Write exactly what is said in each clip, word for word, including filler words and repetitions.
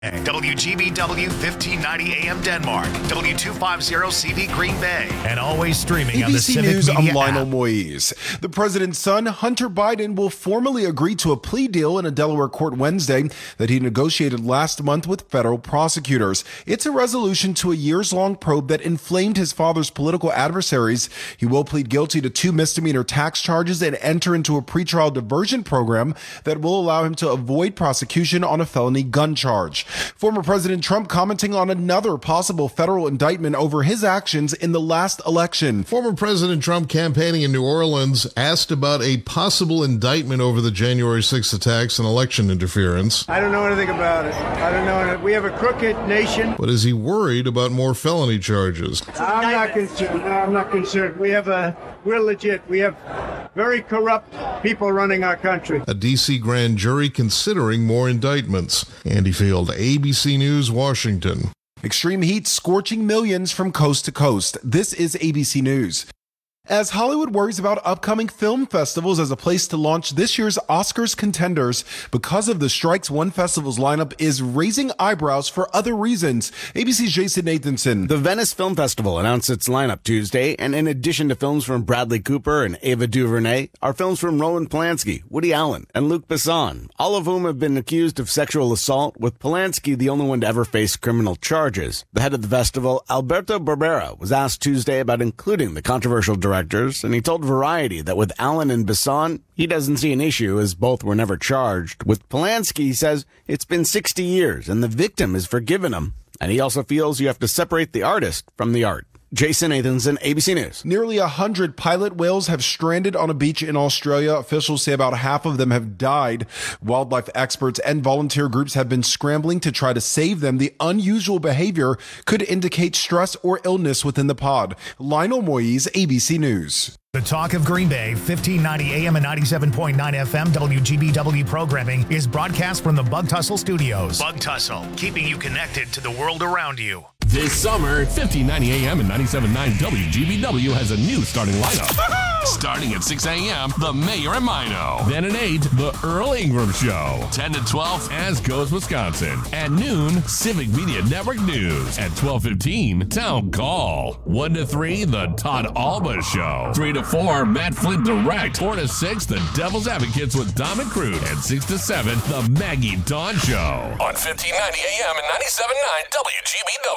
W G B W fifteen ninety A M Denmark, W two fifty C D Green Bay, and always streaming on the Civic News, Media I'm Lionel app. Moise. The president's son, Hunter Biden, will formally agree to a plea deal in a Delaware court Wednesday that he negotiated last month with federal prosecutors. It's a resolution to a years-long probe that inflamed his father's political adversaries. He will plead guilty to two misdemeanor tax charges and enter into a pretrial diversion program that will allow him to avoid prosecution on a felony gun charge. Former President Trump commenting on another possible federal indictment over his actions in the last election. Former President Trump, campaigning in New Orleans, asked about a possible indictment over the January sixth attacks and election interference. I don't know anything about it. I don't know. We have a crooked nation. But is he worried about more felony charges? I'm not concerned. No, I'm not concerned. We have a, we're legit. We have very corrupt people running our country. A D C grand jury considering more indictments. Andy Field, A B C News, Washington. Extreme heat scorching millions from coast to coast. This is A B C News. As Hollywood worries about upcoming film festivals as a place to launch this year's Oscars contenders, because of the strikes, one festival's lineup is raising eyebrows for other reasons. A B C's Jason Nathanson. The Venice Film Festival announced its lineup Tuesday, and in addition to films from Bradley Cooper and Ava DuVernay, are films from Roman Polanski, Woody Allen, and Luc Besson, all of whom have been accused of sexual assault, with Polanski the only one to ever face criminal charges. The head of the festival, Alberto Barbera, was asked Tuesday about including the controversial director, and he told Variety that with Allen and Besson, he doesn't see an issue as both were never charged. With Polanski, he says it's been sixty years and the victim has forgiven him. And he also feels you have to separate the artist from the art. Jason Nathanson, A B C News. Nearly a hundred pilot whales have stranded on a beach in Australia. Officials say about half of them have died. Wildlife experts and volunteer groups have been scrambling to try to save them. The unusual behavior could indicate stress or illness within the pod. Lionel Moise, A B C News. The Talk of Green Bay, fifteen ninety A M and ninety-seven point nine F M W G B W programming is broadcast from the Bug Tussle Studios. Bug Tussle, keeping you connected to the world around you. This summer, fifteen ninety A M and ninety-seven point nine W G B W has a new starting lineup. Starting at six A M, The Mayor and Mino. Then at eight, The Earl Ingram Show. ten to twelve, As Goes Wisconsin. At noon, Civic Media Network News. At twelve fifteen, Town Call. one to three, The Todd Alba Show. three to four, Matt Flint Direct. four to six, The Devil's Advocates with Dom and Crude. And six to seven, The Maggie Dawn Show. On fifteen ninety A M and ninety-seven point nine W G B W.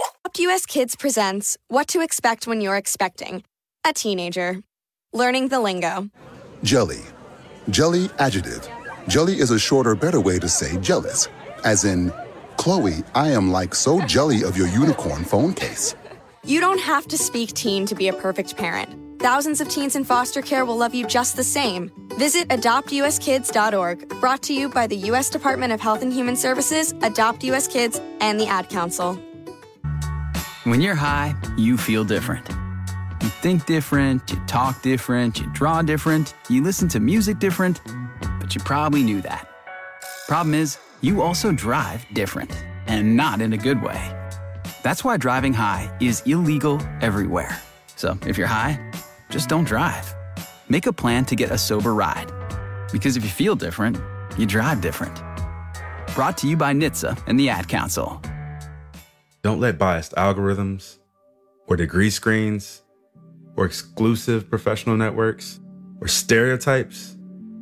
U S Kids presents What to Expect When You're Expecting a Teenager. Learning the lingo. Jelly. Jelly adjective. Jelly is a shorter, better way to say jealous. As in, Chloe, I am like so jelly of your unicorn phone case. You don't have to speak teen to be a perfect parent. Thousands of teens in foster care will love you just the same. Visit adopt u s kids dot org, brought to you by the U S Department of Health and Human Services, Adopt U S Kids, and the Ad Council. When you're high, you feel different. You think different, you talk different, you draw different, you listen to music different, but you probably knew that. Problem is, you also drive different, and not in a good way. That's why driving high is illegal everywhere. So if you're high, just don't drive. Make a plan to get a sober ride. Because if you feel different, you drive different. Brought to you by N H T S A and the Ad Council. Don't let biased algorithms or degree screens or exclusive professional networks or stereotypes.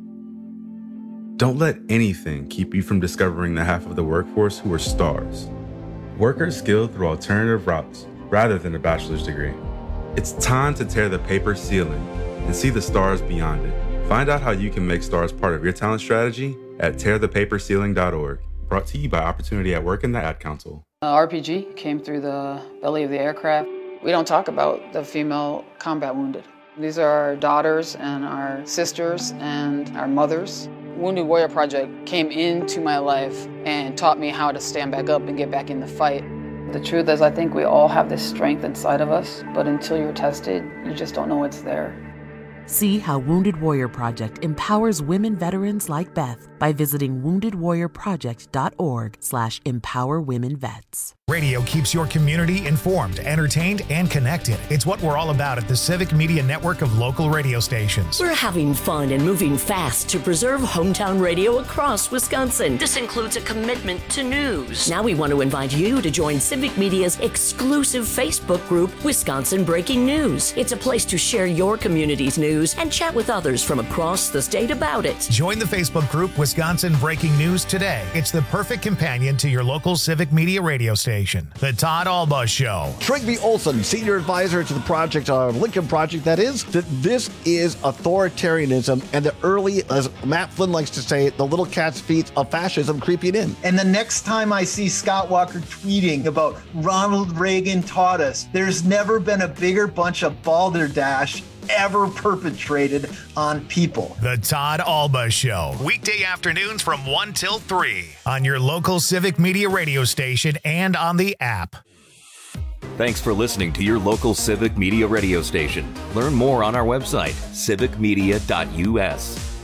Don't let anything keep you from discovering the half of the workforce who are stars. Workers skilled through alternative routes rather than a bachelor's degree. It's time to tear the paper ceiling and see the stars beyond it. Find out how you can make stars part of your talent strategy at tear the paper ceiling dot org. Brought to you by Opportunity at Work and the Ad Council. Uh, R P G came through the belly of the aircraft. We don't talk about the female combat wounded. These are our daughters and our sisters and our mothers. Wounded Warrior Project came into my life and taught me how to stand back up and get back in the fight. The truth is, I think we all have this strength inside of us, but until you're tested, you just don't know it's there. See how Wounded Warrior Project empowers women veterans like Beth by visiting woundedwarriorproject.org slash empower women vets. Radio keeps your community informed, entertained, and connected. It's what we're all about at the Civic Media Network of local radio stations. We're having fun and moving fast to preserve hometown radio across Wisconsin. This includes a commitment to news. Now we want to invite you to join Civic Media's exclusive Facebook group, Wisconsin Breaking News. It's a place to share your community's news and chat with others from across the state about it. Join the Facebook group Wisconsin Breaking News today. It's the perfect companion to your local Civic Media radio station. The Todd Alba Show. Trygve Olson, senior advisor to the project, uh, Lincoln Project, that is, that this is authoritarianism and the early, as Matt Flynn likes to say, the little cat's feet of fascism creeping in. And the next time I see Scott Walker tweeting about Ronald Reagan taught us, there's never been a bigger bunch of balderdash ever perpetrated on people. The Todd Alba Show. Weekday afternoons from one till three on your local Civic Media radio station and on the app. Thanks for listening to your local Civic Media radio station. Learn more on our website, civic media dot u s.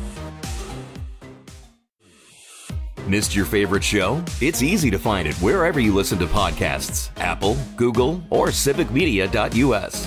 Missed your favorite show? It's easy to find it wherever you listen to podcasts. Apple, Google, or civic media dot u s.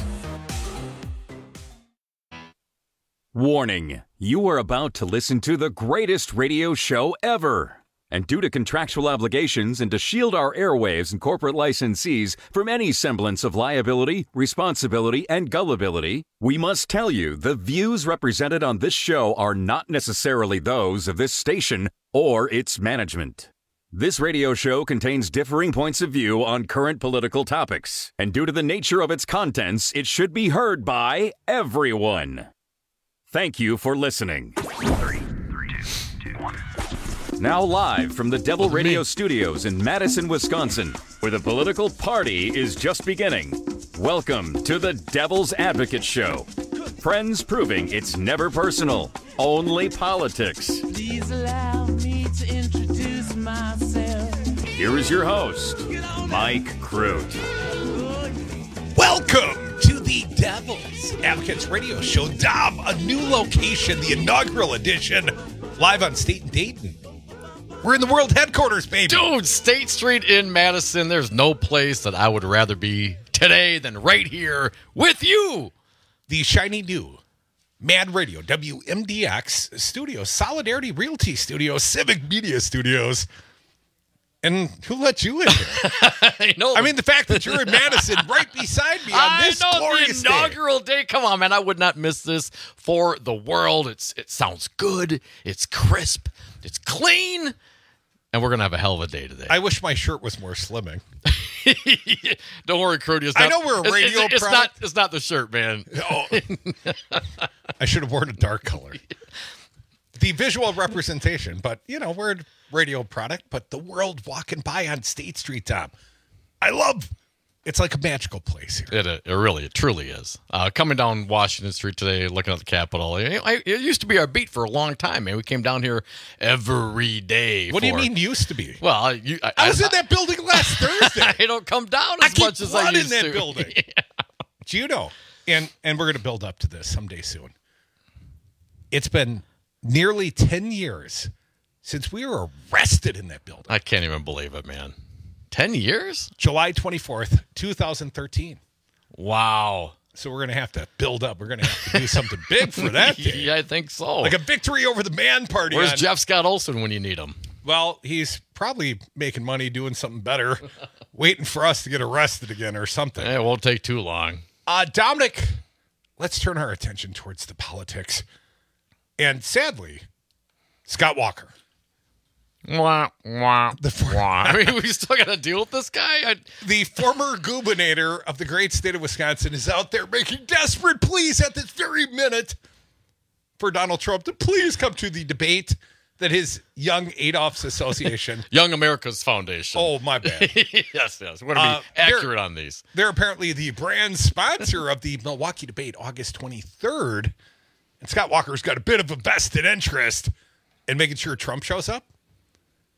Warning, you are about to listen to the greatest radio show ever. And due to contractual obligations and to shield our airwaves and corporate licensees from any semblance of liability, responsibility, and gullibility, we must tell you the views represented on this show are not necessarily those of this station or its management. This radio show contains differing points of view on current political topics, and due to the nature of its contents, it should be heard by everyone. Thank you for listening. Three, three, two, two, one. Now live from the Devil Radio Studios in Madison, Wisconsin, where the political party is just beginning. Welcome to the Devil's Advocate Show. Friends proving it's never personal, only politics. Please allow me to introduce myself. Here is your host, Mike Crute. Welcome to the Devil's Advocates Radio Show. Dom, a new location, the inaugural edition, live on State and Dayton. We're in the world headquarters, baby. Dude, State Street in Madison. There's no place that I would rather be today than right here with you. The shiny new Mad Radio, W M D X Studios, Solidarity Realty Studios, Civic Media Studios. And who let you in here? I know. I mean, the fact that you're in Madison right beside me on this I know, glorious the inaugural day. day. Come on, man. I would not miss this for the world. It's It sounds good. It's crisp. It's clean. And we're going to have a hell of a day today. I wish my shirt was more slimming. Don't worry, Crudy. I know we're a radio it's, it's, it's product. Not, it's not the shirt, man. Oh. I should have worn a dark color. The visual representation, but, you know, we're a radio product, but the world walking by on State Street, Tom. I love, it's like a magical place here. It, it really, it truly is. Uh, coming down Washington Street today, looking at the Capitol. It, it used to be our beat for a long time, man. We came down here every day. What for, do you mean used to be? Well, you, I, I was I, in that building last Thursday. I don't come down as I much as I used in that to. building. Yeah. Do you know? And, and we're going to build up to this someday soon. It's been nearly ten years since we were arrested in that building. I can't even believe it, man. ten years? July twenty-fourth, twenty thirteen. Wow. So we're going to have to build up. We're going to have to do something big for that day. Yeah, I think so. Like a victory over the man party. Where's on... Jeff Scott Olson when you need him? Well, he's probably making money doing something better, waiting for us to get arrested again or something. It won't take too long. Uh, Dominic, let's turn our attention towards the politics. And sadly, Scott Walker. Wah, wah, the for- wah. I mean, we still got to deal with this guy? I- the former gubernator of the great state of Wisconsin is out there making desperate pleas at this very minute for Donald Trump to please come to the debate that his Young Adolph's Association. Young America's Foundation. Oh, my bad. yes, yes. We're going to be uh, accurate on these. They're apparently the brand sponsor of the Milwaukee debate, August twenty-third. And Scott Walker's got a bit of a vested interest in making sure Trump shows up.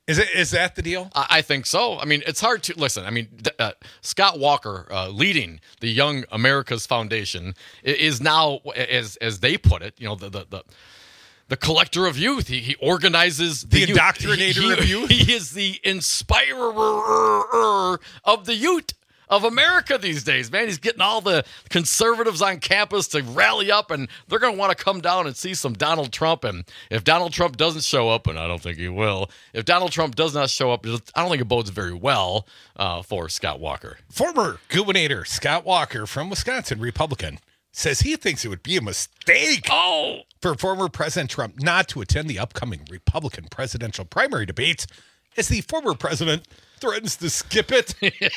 Is it? Is that the deal? I, I think so. I mean, it's hard to listen. I mean, uh, Scott Walker, uh, leading the Young America's Foundation, is now, as as they put it, you know, the the. the The collector of youth. He, he organizes the, the youth. indoctrinator he, he, of youth. He is the inspirer of the youth of America these days, man. He's getting all the conservatives on campus to rally up, and they're going to want to come down and see some Donald Trump. And if Donald Trump doesn't show up, and I don't think he will, if Donald Trump does not show up, I don't think it bodes very well uh, for Scott Walker. Former gubernator Scott Walker from Wisconsin, Republican, says he thinks it would be a mistake oh. for former President Trump not to attend the upcoming Republican presidential primary debates as the former president threatens to skip it.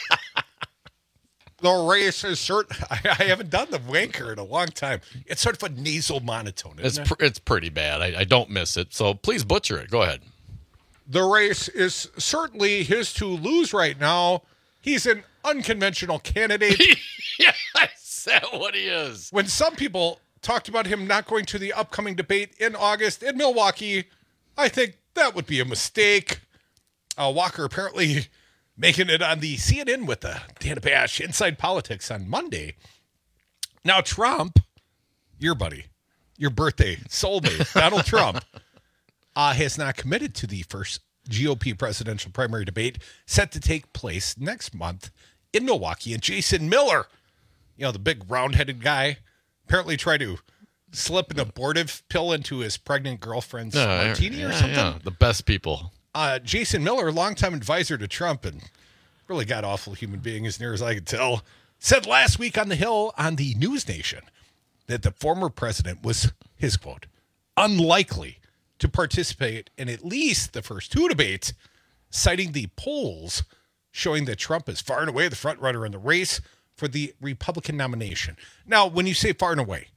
The race is short. I, I haven't done the wanker in a long time. It's sort of a nasal monotone, isn't It's it? pr- it's pretty bad. I, I don't miss it, so please butcher it. Go ahead. The race is certainly his to lose right now. He's an unconventional candidate. Yeah, is that what he is? When some people talked about him not going to the upcoming debate in August in Milwaukee, I think that would be a mistake. Uh, Walker apparently making it on the C N N with the Dana Bash Inside Politics on Monday. Now, Trump, your buddy, your birthday soulmate, Donald Trump, uh, has not committed to the first G O P presidential primary debate set to take place next month in Milwaukee. And Jason Miller, you know, the big round-headed guy, apparently tried to slip an abortive pill into his pregnant girlfriend's Uh, martini yeah, or something. yeah, the best people. Uh, Jason Miller, longtime advisor to Trump and really god-awful human being as near as I could tell, said last week on the Hill on the News Nation that the former president was, his quote, unlikely to participate in at least the first two debates, citing the polls showing that Trump is far and away the front runner in the race for the Republican nomination. Now, when you say far and away,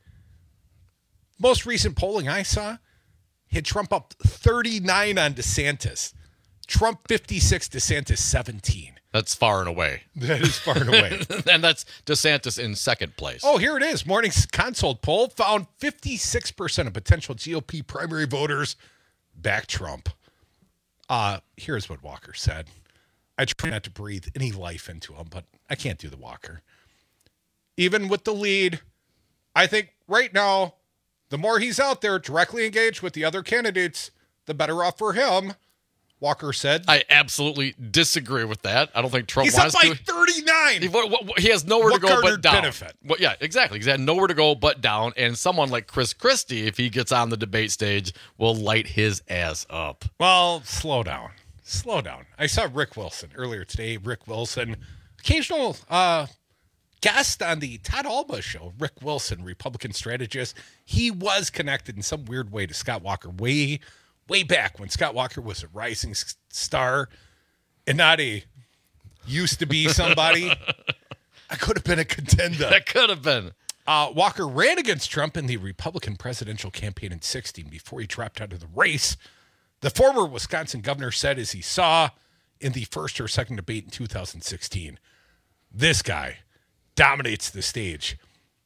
most recent polling I saw hit Trump up thirty-nine on DeSantis. Trump fifty-six, DeSantis seventeen. That's far and away. That is far and away. And that's DeSantis in second place. Oh, here it is. Morning's consult poll found fifty-six percent of potential G O P primary voters back Trump. Uh, here's what Walker said. I try not to breathe any life into him, but I can't do the Walker. Even with the lead, I think right now, the more he's out there directly engaged with the other candidates, the better off for him, Walker said. I absolutely disagree with that. I don't think Trump He's wants up by to. thirty-nine. He, he has nowhere What to go but garnered down. benefit? Well, yeah, exactly. He's had nowhere to go but down. And someone like Chris Christie, if he gets on the debate stage, will light his ass up. Well, slow down. Slow down. I saw Rick Wilson earlier today. Rick Wilson, occasional uh, guest on the Todd Alba show. Rick Wilson, Republican strategist. He was connected in some weird way to Scott Walker way, way back when Scott Walker was a rising s- star and not a used to be somebody. I could have been a contender. That could have been. Uh, Walker ran against Trump in the Republican presidential campaign in sixteen before he dropped out of the race. The former Wisconsin governor said, as he saw in the first or second debate in two thousand sixteen, this guy dominates the stage.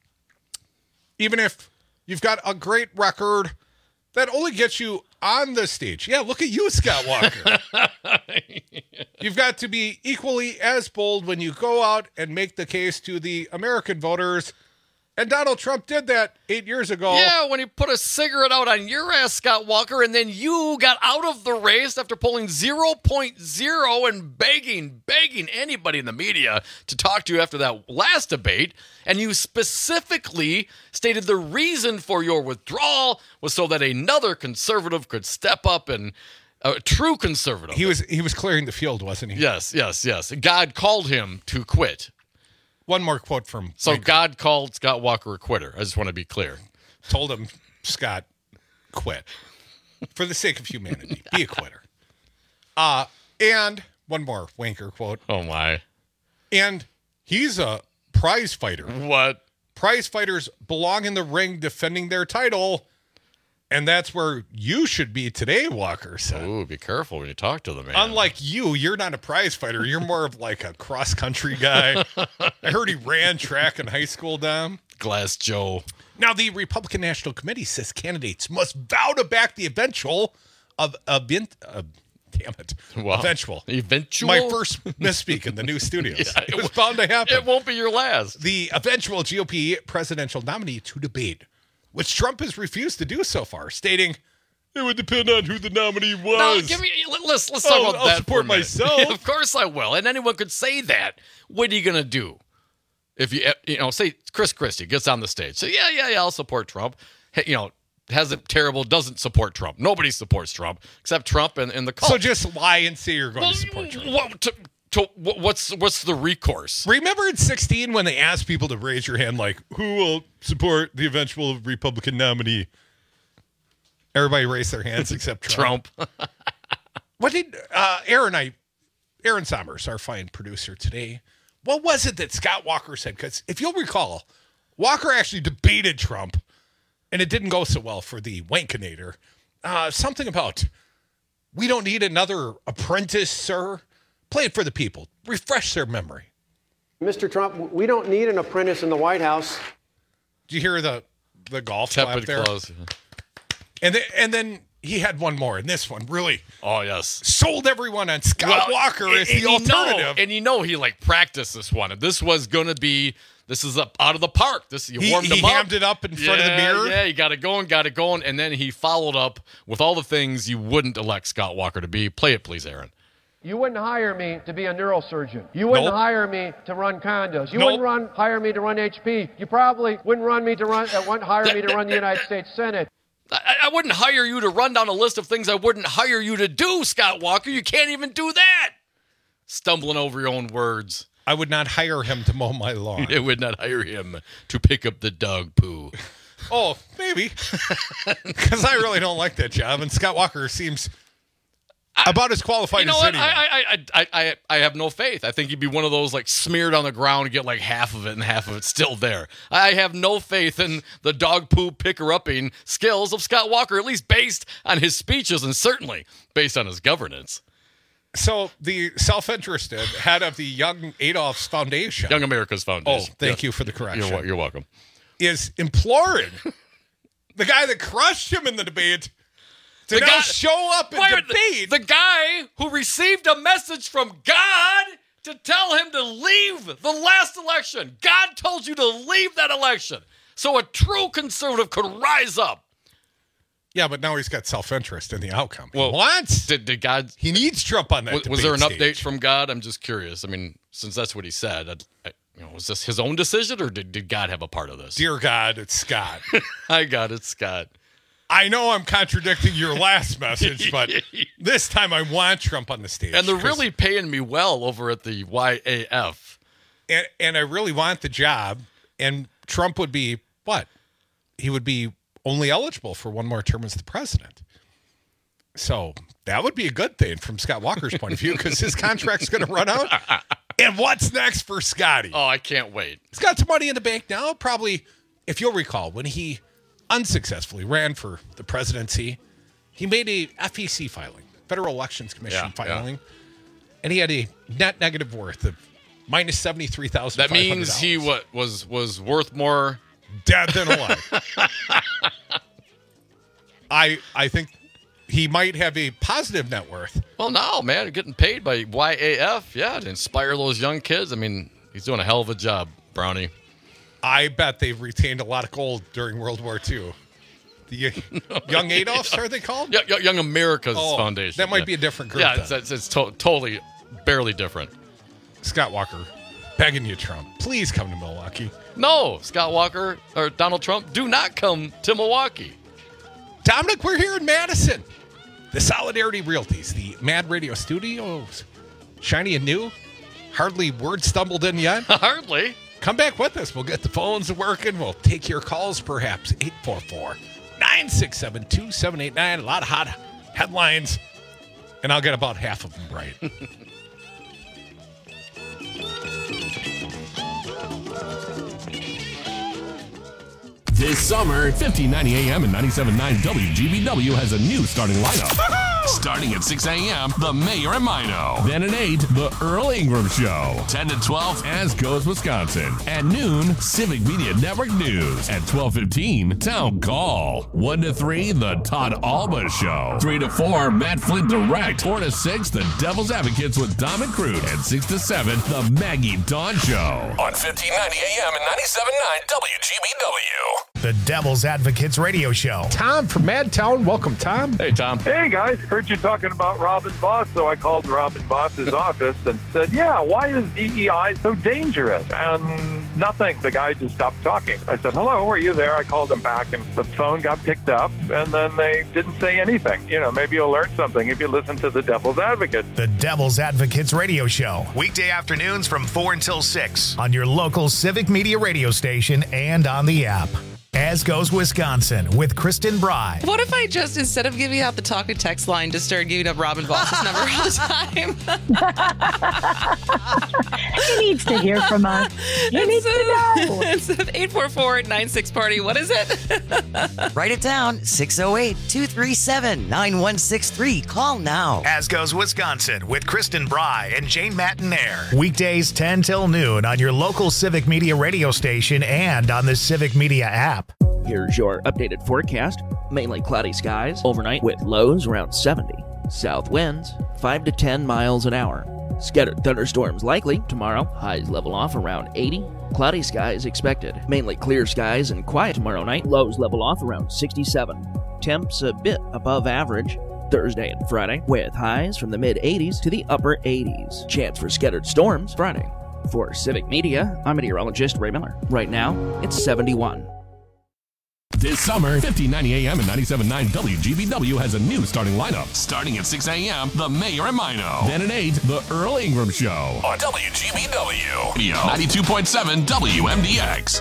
Even if you've got a great record, that only gets you on the stage. Yeah, look at you, Scott Walker. You've got to be equally as bold when you go out and make the case to the American voters. And Donald Trump did that eight years ago. Yeah, when he put a cigarette out on your ass, Scott Walker, and then you got out of the race after pulling zero point zero and begging, begging anybody in the media to talk to you after that last debate. And you specifically stated the reason for your withdrawal was so that another conservative could step up and a true conservative. He was he was clearing the field, wasn't he? Yes, yes, yes. God called him to quit. One more quote from So Lincoln. God called Scott Walker a quitter. I just want to be clear. Told him, Scott, quit. For the sake of humanity, be a quitter. Uh, and one more wanker quote. Oh, my. And he's a prize fighter. What? Prize fighters belong in the ring defending their title. And that's where you should be today, Walker said. Ooh, be careful when you talk to the man. Unlike you, you're not a prize fighter. You're more of like a cross-country guy. I heard he ran track in high school, Dom. Glass Joe. Now, the Republican National Committee says candidates must vow to back the eventual of, of, uh, Damn it. Well, eventual. Eventual? My first misspeak in the new studios. Yeah, it was bound to happen. It won't be your last. The eventual G O P presidential nominee to debate, which Trump has refused to do so far, stating it would depend on who the nominee was. No, give me. Let's let's talk I'll, about I'll that. support for a minute. myself. Of course I will. And anyone could say that. What are you gonna do? If you you know say Chris Christie gets on the stage, say yeah yeah yeah I'll support Trump. Hey, you know has it terrible? Doesn't support Trump. Nobody supports Trump except Trump and, and the cult. So just lie and say you're going well, to support Trump. What, to, to, what's what's the recourse? Remember in sixteen when they asked people to raise your hand, like who will support the eventual Republican nominee? Everybody raised their hands except Trump. Trump. What did uh, Aaron? I Aaron Sommers, our fine producer today. What was it that Scott Walker said? Because if you'll recall, Walker actually debated Trump, and it didn't go so well for the Wankinator. Uh, something about we don't need another apprentice, sir. Play it for the people. Refresh their memory. Mister Trump, we don't need an apprentice in the White House. Do you hear the the golf Tepid clap there? close. And then, and then he had one more, and this one really oh yes sold everyone on Scott well, Walker and, as the and alternative. You know, and you know he like practiced this one. And this was going to be this is up out of the park. This you he, warmed he him up. hammed it up in yeah, front of the mirror. Yeah, you got it going, got it going, and then he followed up with all the things you wouldn't elect Scott Walker to be. Play it, please, Aaron. You wouldn't hire me to be a neurosurgeon. You wouldn't Nope. hire me to run condos. You Nope. wouldn't run hire me to run H P. You probably wouldn't run me to run uh, wouldn't hire me to run the United States Senate. I, I wouldn't hire you to run down a list of things I wouldn't hire you to do, Scott Walker. You can't even do that. Stumbling over your own words. I would not hire him to mow my lawn. I would not hire him to pick up the dog poo. Oh, maybe. Because I really don't like that job, and Scott Walker seems about as qualified You know as what? anyone. I, I, I, I, I have no faith. I think he'd be one of those like smeared on the ground and get like half of it and half of it still there. I have no faith in the dog poo picker-upping skills of Scott Walker, at least based on his speeches and certainly based on his governance. So the self-interested head of the Young Adolph's Foundation, Young America's Foundation. Oh, thank Yeah. you for the correction. You're, you're welcome. Is imploring the guy that crushed him in the debate to The now guy- show up and Wait, debate. The, the guy who received a message from God to tell him to leave the last election. God told you to leave that election. So a true conservative could rise up. Yeah, but now he's got self-interest in the outcome. Well, he wants. Did, did God? He needs Trump on that Was, was debate there an stage. update from God? I'm just curious. I mean, since that's what he said, I, I, you know, was this his own decision or did, did God have a part of this? Dear God, it's Scott. I got it, Scott. I know I'm contradicting your last message, but this time I want Trump on the stage. And they're 'cause- really paying me well over at the Y A F. and, and I really want the job. And Trump would be what? He would be only eligible for one more term as the president. So that would be a good thing from Scott Walker's point of view because his contract's going to run out. And what's next for Scotty? Oh, I can't wait. He's got some money in the bank now. Probably, if you'll recall, when he unsuccessfully ran for the presidency, he made a F E C filing, Federal Elections Commission Yeah, filing, and he had a net negative worth of minus seventy-three thousand. That means he what was was worth more dead than alive. I I think he might have a positive net worth. Well, no, man, getting paid by Y A F, yeah, to inspire those young kids. I mean, he's doing a hell of a job, Brownie. I bet they've retained a lot of gold during World War Two. The Young Adolphs, are they called? Yeah, Young America's Oh, Foundation. that might yeah. be a different group Yeah, then. it's, it's, it's to- totally, barely different. Scott Walker, begging you, Trump, please come to Milwaukee. No, Scott Walker or Donald Trump, do not come to Milwaukee. Dominic, we're here in Madison. The Solidarity Realties, the Mad Radio Studios, shiny and new. Hardly word stumbled in yet. Hardly. Come back with us. We'll get the phones working. We'll take your calls, perhaps. eight four four, nine six seven, two seven eight nine. A lot of hot headlines, and I'll get about half of them right. This summer, fifteen ninety A M and ninety-seven point nine W G B W has a new starting lineup. Starting at six a.m., the Mayor and Mino. Then at eight, the Earl Ingram Show. ten to twelve, As Goes Wisconsin. At noon, Civic Media Network News. At twelve fifteen, Town Call. one to three, the Todd Alba Show. three to four, Matt Flint Direct. four to six, the Devil's Advocates with Dom and Cruz. And six to seven, the Maggie Dawn Show. On fifteen ninety A M and ninety-seven point nine W G B W. The Devil's Advocates Radio Show. Tom from Madtown. Welcome, Tom. Hey, Tom. Hey, guys. Heard you talking about Robin Boss, so I called Robin Boss's office and said, yeah, why is D E I so dangerous? And nothing. The guy just stopped talking. I said, hello, are you there? I called him back, and the phone got picked up, and then they didn't say anything. You know, maybe you'll learn something if you listen to the Devil's Advocate. The Devil's Advocates Radio Show. Weekday afternoons from four until six on your local Civic Media radio station and on the app. As Goes Wisconsin with Kristen Bry. What if I just, instead of giving out the talk and text line, just started giving up Robin Boss's number all the time? He needs to hear from us. He needs to know. It's eight four four, nine six party. What is it? Write it down. six oh eight, two three seven, nine one six three. Call now. As Goes Wisconsin with Kristen Bry and Jane Mattinaire. Weekdays ten till noon on your local Civic Media radio station and on the Civic Media app. Here's your updated forecast. Mainly cloudy skies overnight with lows around seventy. South winds five to ten miles an hour. Scattered thunderstorms likely tomorrow. Highs level off around eighty. Cloudy skies expected. Mainly clear skies and quiet tomorrow night. Lows level off around sixty-seven. Temps a bit above average. Thursday and Friday with highs from the mid eighties to the upper eighties. Chance for scattered storms Friday. For Civic Media, I'm meteorologist Ray Miller. Right now, it's seventy-one. This summer, fifteen ninety A M and ninety-seven point nine W G B W has a new starting lineup. Starting at six a.m., the Mayor and Mino. Then at eight, the Earl Ingram Show. On W G B W. ninety-two point seven W M D X.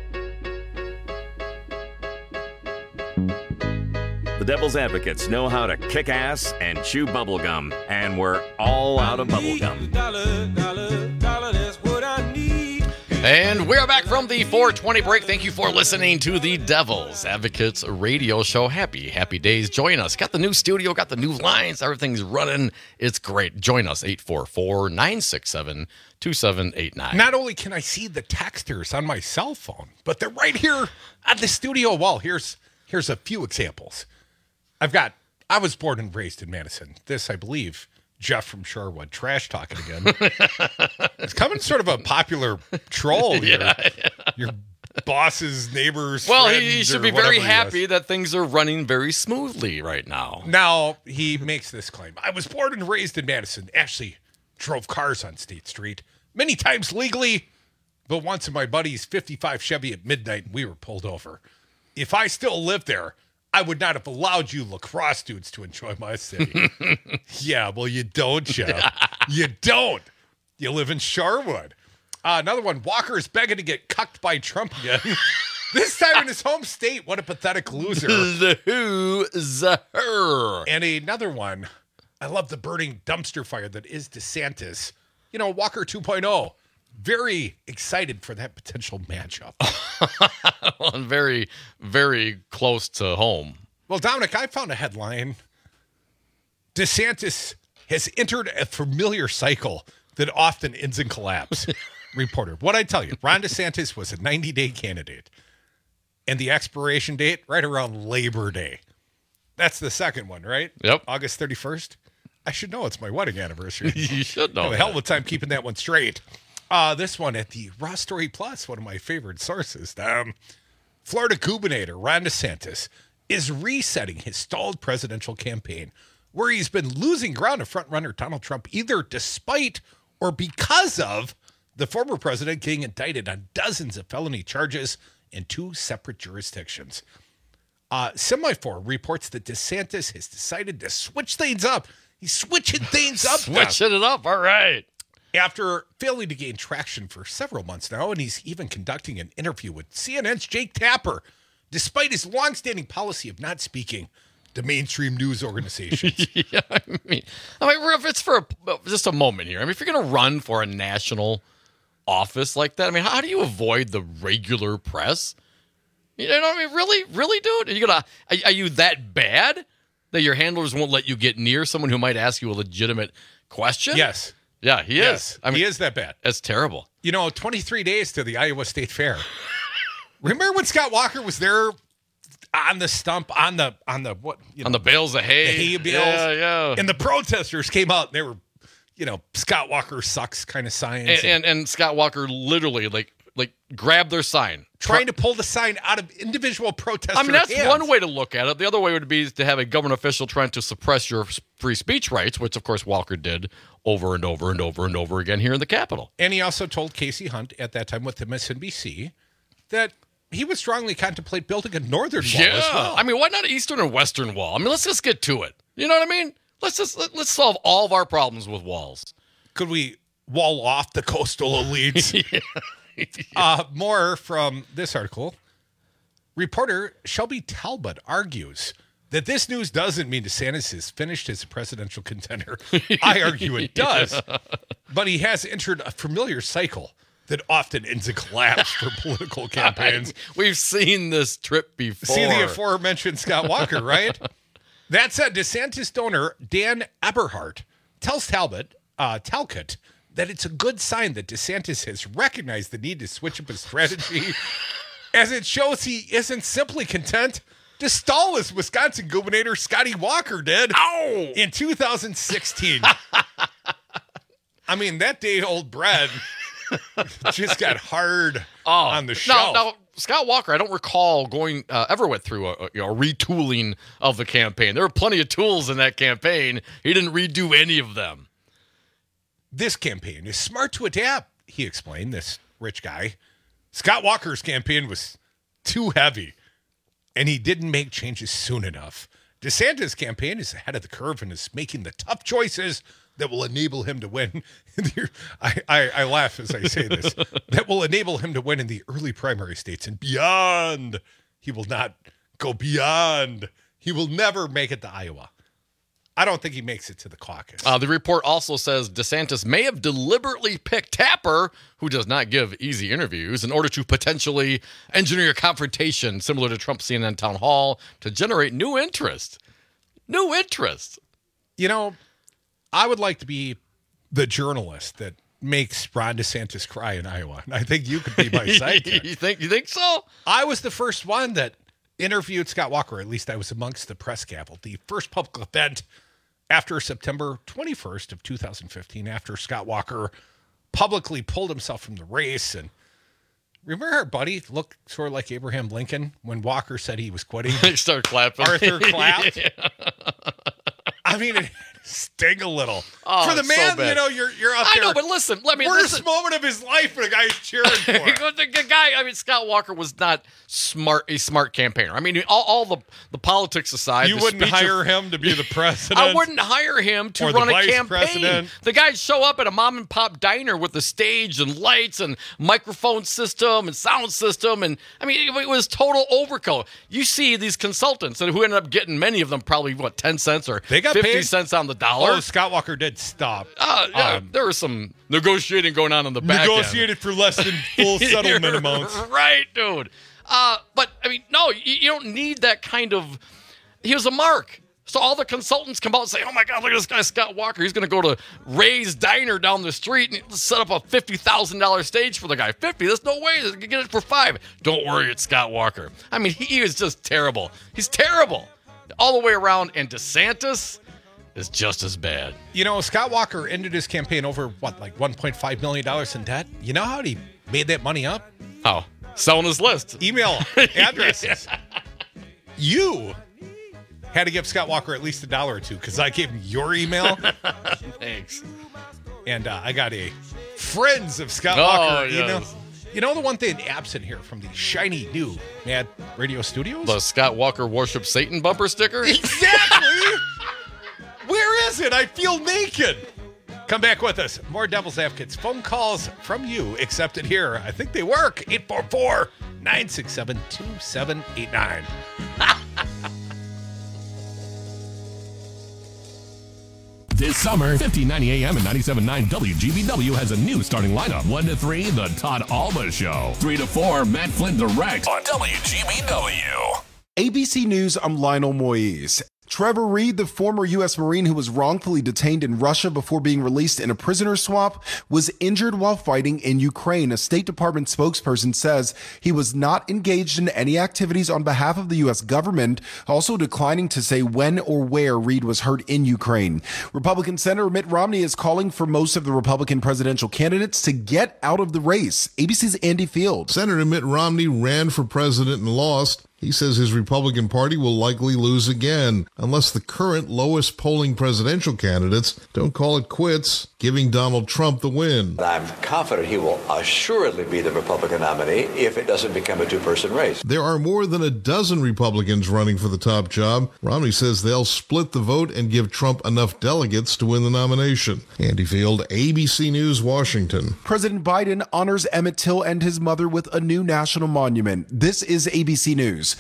The Devil's Advocates know how to kick ass and chew bubblegum, and we're all out of bubblegum. Dollar, dollar, dollar, that's what I need. And we're back from the four twenty break. Thank you for listening to the Devil's Advocates radio show. Happy, happy days. Join us. Got the new studio, got the new lines. Everything's running. It's great. Join us, eight four four, nine six seven, two seven eight nine. Not only can I see the texters on my cell phone, but they're right here on the studio wall. Here's, here's a few examples. I've got, I was born and raised in Madison. This, I believe, Jeff from Shorewood, trash talking again. It's coming sort of a popular troll here. Yeah, yeah. Your boss's neighbor's Well, friend he, he should or be very whatever he happy is. that things are running very smoothly right now. Now, he makes this claim. I was born and raised in Madison. Actually, drove cars on State Street. Many times legally, but once in my buddy's fifty-five Chevy at midnight, and we were pulled over. If I still lived there, I would not have allowed you lacrosse dudes to enjoy my city. Yeah, well, you don't, Jeff. You don't. You live in Shorewood. Uh, another one, Walker is begging to get cucked by Trump again. This time in his home state. What a pathetic loser. The who, the her. And another one, I love the burning dumpster fire that is DeSantis. You know, Walker two point oh. Very excited for that potential matchup. Well, and very, very close to home. Well, Dominic, I found a headline. DeSantis has entered a familiar cycle that often ends in collapse. Reporter, what I tell you, Ron DeSantis was a ninety-day candidate. And the expiration date, right around Labor Day. That's the second one, right? Yep. August thirty-first. I should know it's my wedding anniversary. You should know. I have a hell of a time keeping that one straight. Uh, this one at the Raw Story Plus, one of my favorite sources. Um, Florida gubernator Ron DeSantis is resetting his stalled presidential campaign, where he's been losing ground to frontrunner Donald Trump, either despite or because of the former president getting indicted on dozens of felony charges in two separate jurisdictions. Uh, Semaphore reports that DeSantis has decided to switch things up. He's switching things up. Switching it up. All right. After failing to gain traction for several months now, and he's even conducting an interview with C N N's Jake Tapper, despite his longstanding policy of not speaking to mainstream news organizations. Yeah, I mean, I mean, if it's for a, just a moment here, I mean, if you're going to run for a national office like that, I mean, how do you avoid the regular press? You know what I mean? Really, really, dude? Are you gonna? Are, are you that bad? That your handlers won't let you get near someone who might ask you a legitimate question? Yes. Yeah, he yes. is. I mean, he is that bad. That's terrible. You know, twenty-three days to the Iowa State Fair. Remember when Scott Walker was there on the stump, on the, on the, what? You know, on the bales of hay. The hay bales. Yeah, yeah. And the protesters came out and they were, you know, Scott Walker sucks kind of signs. And, and, and Scott Walker literally, like, like grabbed their sign. Trying to pull the sign out of individual protesters' I mean, that's hands. one way to look at it. The other way would be to have a government official trying to suppress your free speech rights, which, of course, Walker did over and over and over and over again here in the Capitol. And he also told Casey Hunt at that time with M S N B C that he would strongly contemplate building a northern wall Yeah. as well. I mean, why not an eastern and western wall? I mean, let's just get to it. You know what I mean? Let's just let, let's solve all of our problems with walls. Could we wall off the coastal elites? yeah. yeah. Uh, more from this article. Reporter Shelby Talbot argues that this news doesn't mean DeSantis is finished as a presidential contender. I argue it does. Yeah. But he has entered a familiar cycle that often ends in collapse for political campaigns. I, we've seen this trip before. See the aforementioned Scott Walker, right? That said, DeSantis donor Dan Eberhardt tells Talbot, uh, Talcott, that it's a good sign that DeSantis has recognized the need to switch up his strategy, as it shows he isn't simply content to stall as Wisconsin Governor Scotty Walker did Ow! in two thousand sixteen. I mean, that day-old bread just got hard oh, on the shelf. Now, now, Scott Walker, I don't recall going uh, ever went through a, a, you know, a retooling of the campaign. There were plenty of tools in that campaign. He didn't redo any of them. This campaign is smart to adapt, he explained, this rich guy. Scott Walker's campaign was too heavy, and he didn't make changes soon enough. DeSantis' campaign is ahead of the curve and is making the tough choices that will enable him to win. I, I, I laugh as I say this. That will enable him to win in the early primary states and beyond. He will not go beyond. He will never make it to Iowa. I don't think he makes it to the caucus. Uh, the report also says DeSantis may have deliberately picked Tapper, who does not give easy interviews, in order to potentially engineer a confrontation similar to Trump's C N N town hall to generate new interest. New interest. You know, I would like to be the journalist that makes Ron DeSantis cry in Iowa. And I think you could be my sidekick. you think? You think so? I was the first one that interviewed Scott Walker. At least I was amongst the press gavel. The first public event after September twenty-first of two thousand fifteen, after Scott Walker publicly pulled himself from the race. And remember our buddy looked sort of like Abraham Lincoln when Walker said he was quitting? They started clapping. Arthur clapped. Yeah. I mean, it sting a little. Oh, for the it's so man, bad. you know, you're you're up I there. know, but listen, let me worst listen. moment of his life, and the guy's cheering for him. the, the guy, I mean, Scott Walker was not smart, a smart campaigner. I mean, all, all the, the politics aside, You the wouldn't speech hire of, him to be the president. I wouldn't hire him to Or the run a vice campaign. president. The guy show up at a mom and pop diner with a stage and lights and microphone system and sound system, and I mean, it, it was total overkill. You see these consultants, and who ended up getting many of them probably what ten cents or They got fifty paid? cents on the dollar. Oh, Scott Walker did stop. Uh, yeah, Um, there was some negotiating going on in the back end. Negotiated for less than full settlement amounts. Right, dude. Uh, but, I mean, no, you, you don't need that kind of... He was a mark. So all the consultants come out and say, oh, my God, look at this guy, Scott Walker. He's going to go to Ray's Diner down the street and set up a fifty thousand dollars stage for the guy. fifty There's no way. They can get it for five. Don't worry, it's Scott Walker. I mean, he is just terrible. He's terrible. All the way around. And DeSantis is just as bad. You know, Scott Walker ended his campaign over, what, like one point five million dollars in debt? You know how he made that money up? How? Selling his list. Email addresses. You had to give Scott Walker at least a dollar or two because I gave him your email. Thanks. And uh, I got a Friends of Scott Oh, Walker yes. email. You know the one thing absent here from the shiny new Mad Radio Studios? The Scott Walker Worship Satan bumper sticker? Exactly! Where is it? I feel naked. Come back with us. More Devil's Advocates. Phone calls from you accepted here. I think they work. eight four four, nine six seven, two seven eight nine. This summer, fifteen ninety A M and ninety-seven point nine W G B W has a new starting lineup. one to three, The Todd Alba Show. three to four, Matt Flynn Direct on W G B W. A B C News, I'm Lionel Moise. Trevor Reed, the former U S Marine who was wrongfully detained in Russia before being released in a prisoner swap, was injured while fighting in Ukraine. A State Department spokesperson says he was not engaged in any activities on behalf of the U S government, also declining to say when or where Reed was hurt in Ukraine. Republican Senator Mitt Romney is calling for most of the Republican presidential candidates to get out of the race. A B C's Andy Field. Senator Mitt Romney ran for president and lost. He says his Republican Party will likely lose again unless the current lowest polling presidential candidates don't call it quits, giving Donald Trump the win. I'm confident he will assuredly be the Republican nominee if it doesn't become a two-person race. There are more than a dozen Republicans running for the top job. Romney says they'll split the vote and give Trump enough delegates to win the nomination. Andy Field, A B C News, Washington. President Biden honors Emmett Till and his mother with a new national monument. This is A B C News.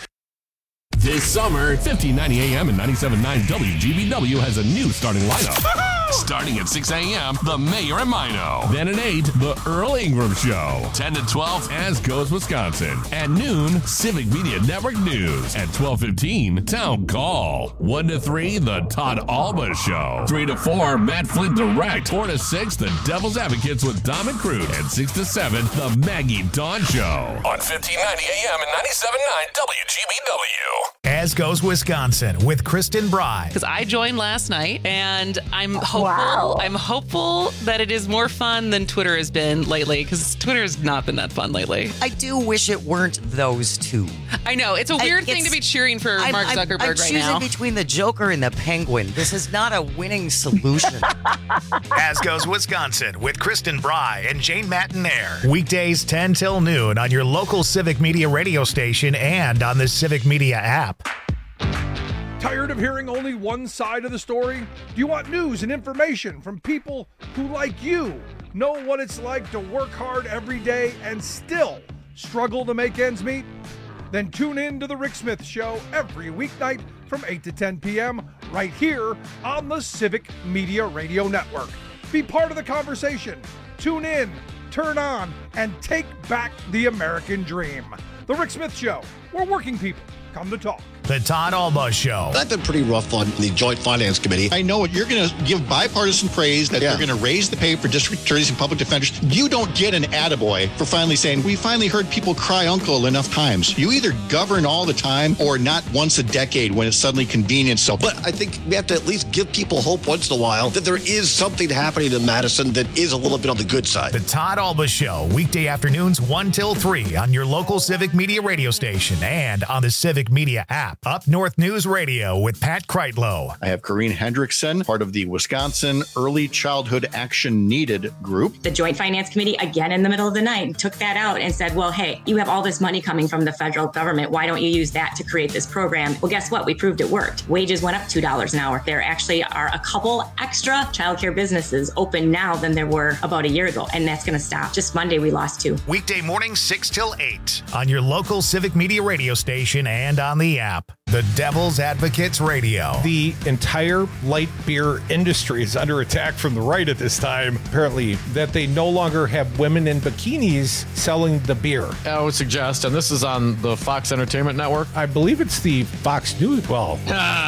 This summer, fifteen ninety A M and ninety-seven point nine W G B W has a new starting lineup. Starting at six A M, The Mayor and Mino. Then at eight, The Earl Ingram Show. ten to twelve, As Goes Wisconsin. At noon, Civic Media Network News. At twelve fifteen, Town Call. one to three, The Todd Alba Show. three to four, Matt Flint Direct. four to six, The Devil's Advocates with Dom and Crute. And six to seven, The Maggie Dawn Show. On fifteen ninety A M and ninety-seven point nine W G B W. As Goes Wisconsin with Kristen Bry. Because I joined last night, and I'm hopeful. Wow. I'm hopeful that it is more fun than Twitter has been lately. Because Twitter has not been that fun lately. I do wish it weren't those two. I know it's a weird I, thing to be cheering for I'm, Mark I'm, Zuckerberg I'm right choosing now. between the Joker and the Penguin. This is not a winning solution. As Goes Wisconsin with Kristen Bry and Jane Matinaire. Weekdays ten till noon on your local Civic Media radio station and on the Civic Media app. Tired of hearing only one side of the story? Do you want news and information from people who, like you, know what it's like to work hard every day and still struggle to make ends meet? Then tune in to The Rick Smith Show every weeknight from eight to ten p.m. right here on the Civic Media Radio Network. Be part of the conversation. Tune in, turn on, and take back the American dream. The Rick Smith Show, where working people come to talk. The Todd Alba Show. I've been pretty rough on the Joint Finance Committee. I know it. You're going to give bipartisan praise that yeah. they're going to raise the pay for district attorneys and public defenders. You don't get an attaboy for finally saying, we finally heard people cry uncle enough times. You either govern all the time or not once a decade when it's suddenly convenient. So, but I think we have to at least give people hope once in a while that there is something happening in Madison that is a little bit on the good side. The Todd Alba Show, weekday afternoons one till three on your local Civic Media radio station and on the Civic Media app. Up North News Radio with Pat Kreitlow. I have Corrine Hendrickson, part of the Wisconsin Early Childhood Action Needed group. The Joint Finance Committee, again in the middle of the night, took that out and said, well, hey, you have all this money coming from the federal government. Why don't you use that to create this program? Well, guess what? We proved it worked. Wages went up two dollars an hour. There actually are a couple extra childcare businesses open now than there were about a year ago, and that's going to stop. Just Monday, we lost two. Weekday mornings six till eight on your local Civic Media radio station and on the app. The Devil's Advocates Radio. The entire light beer industry is under attack from the right at this time, apparently, that they no longer have women in bikinis selling the beer. I would suggest, and this is on the Fox Entertainment Network. I believe it's the Fox News. Well,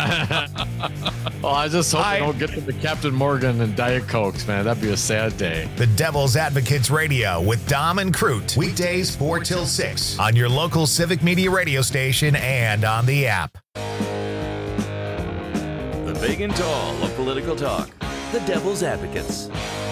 well I just hope I, they don't get to the Captain Morgan and Diet Cokes, man. That'd be a sad day. The Devil's Advocates Radio with Dom and Crute. Weekdays four till six on your local Civic Media radio station and on the app. The big and tall of political talk. The Devil's Advocates.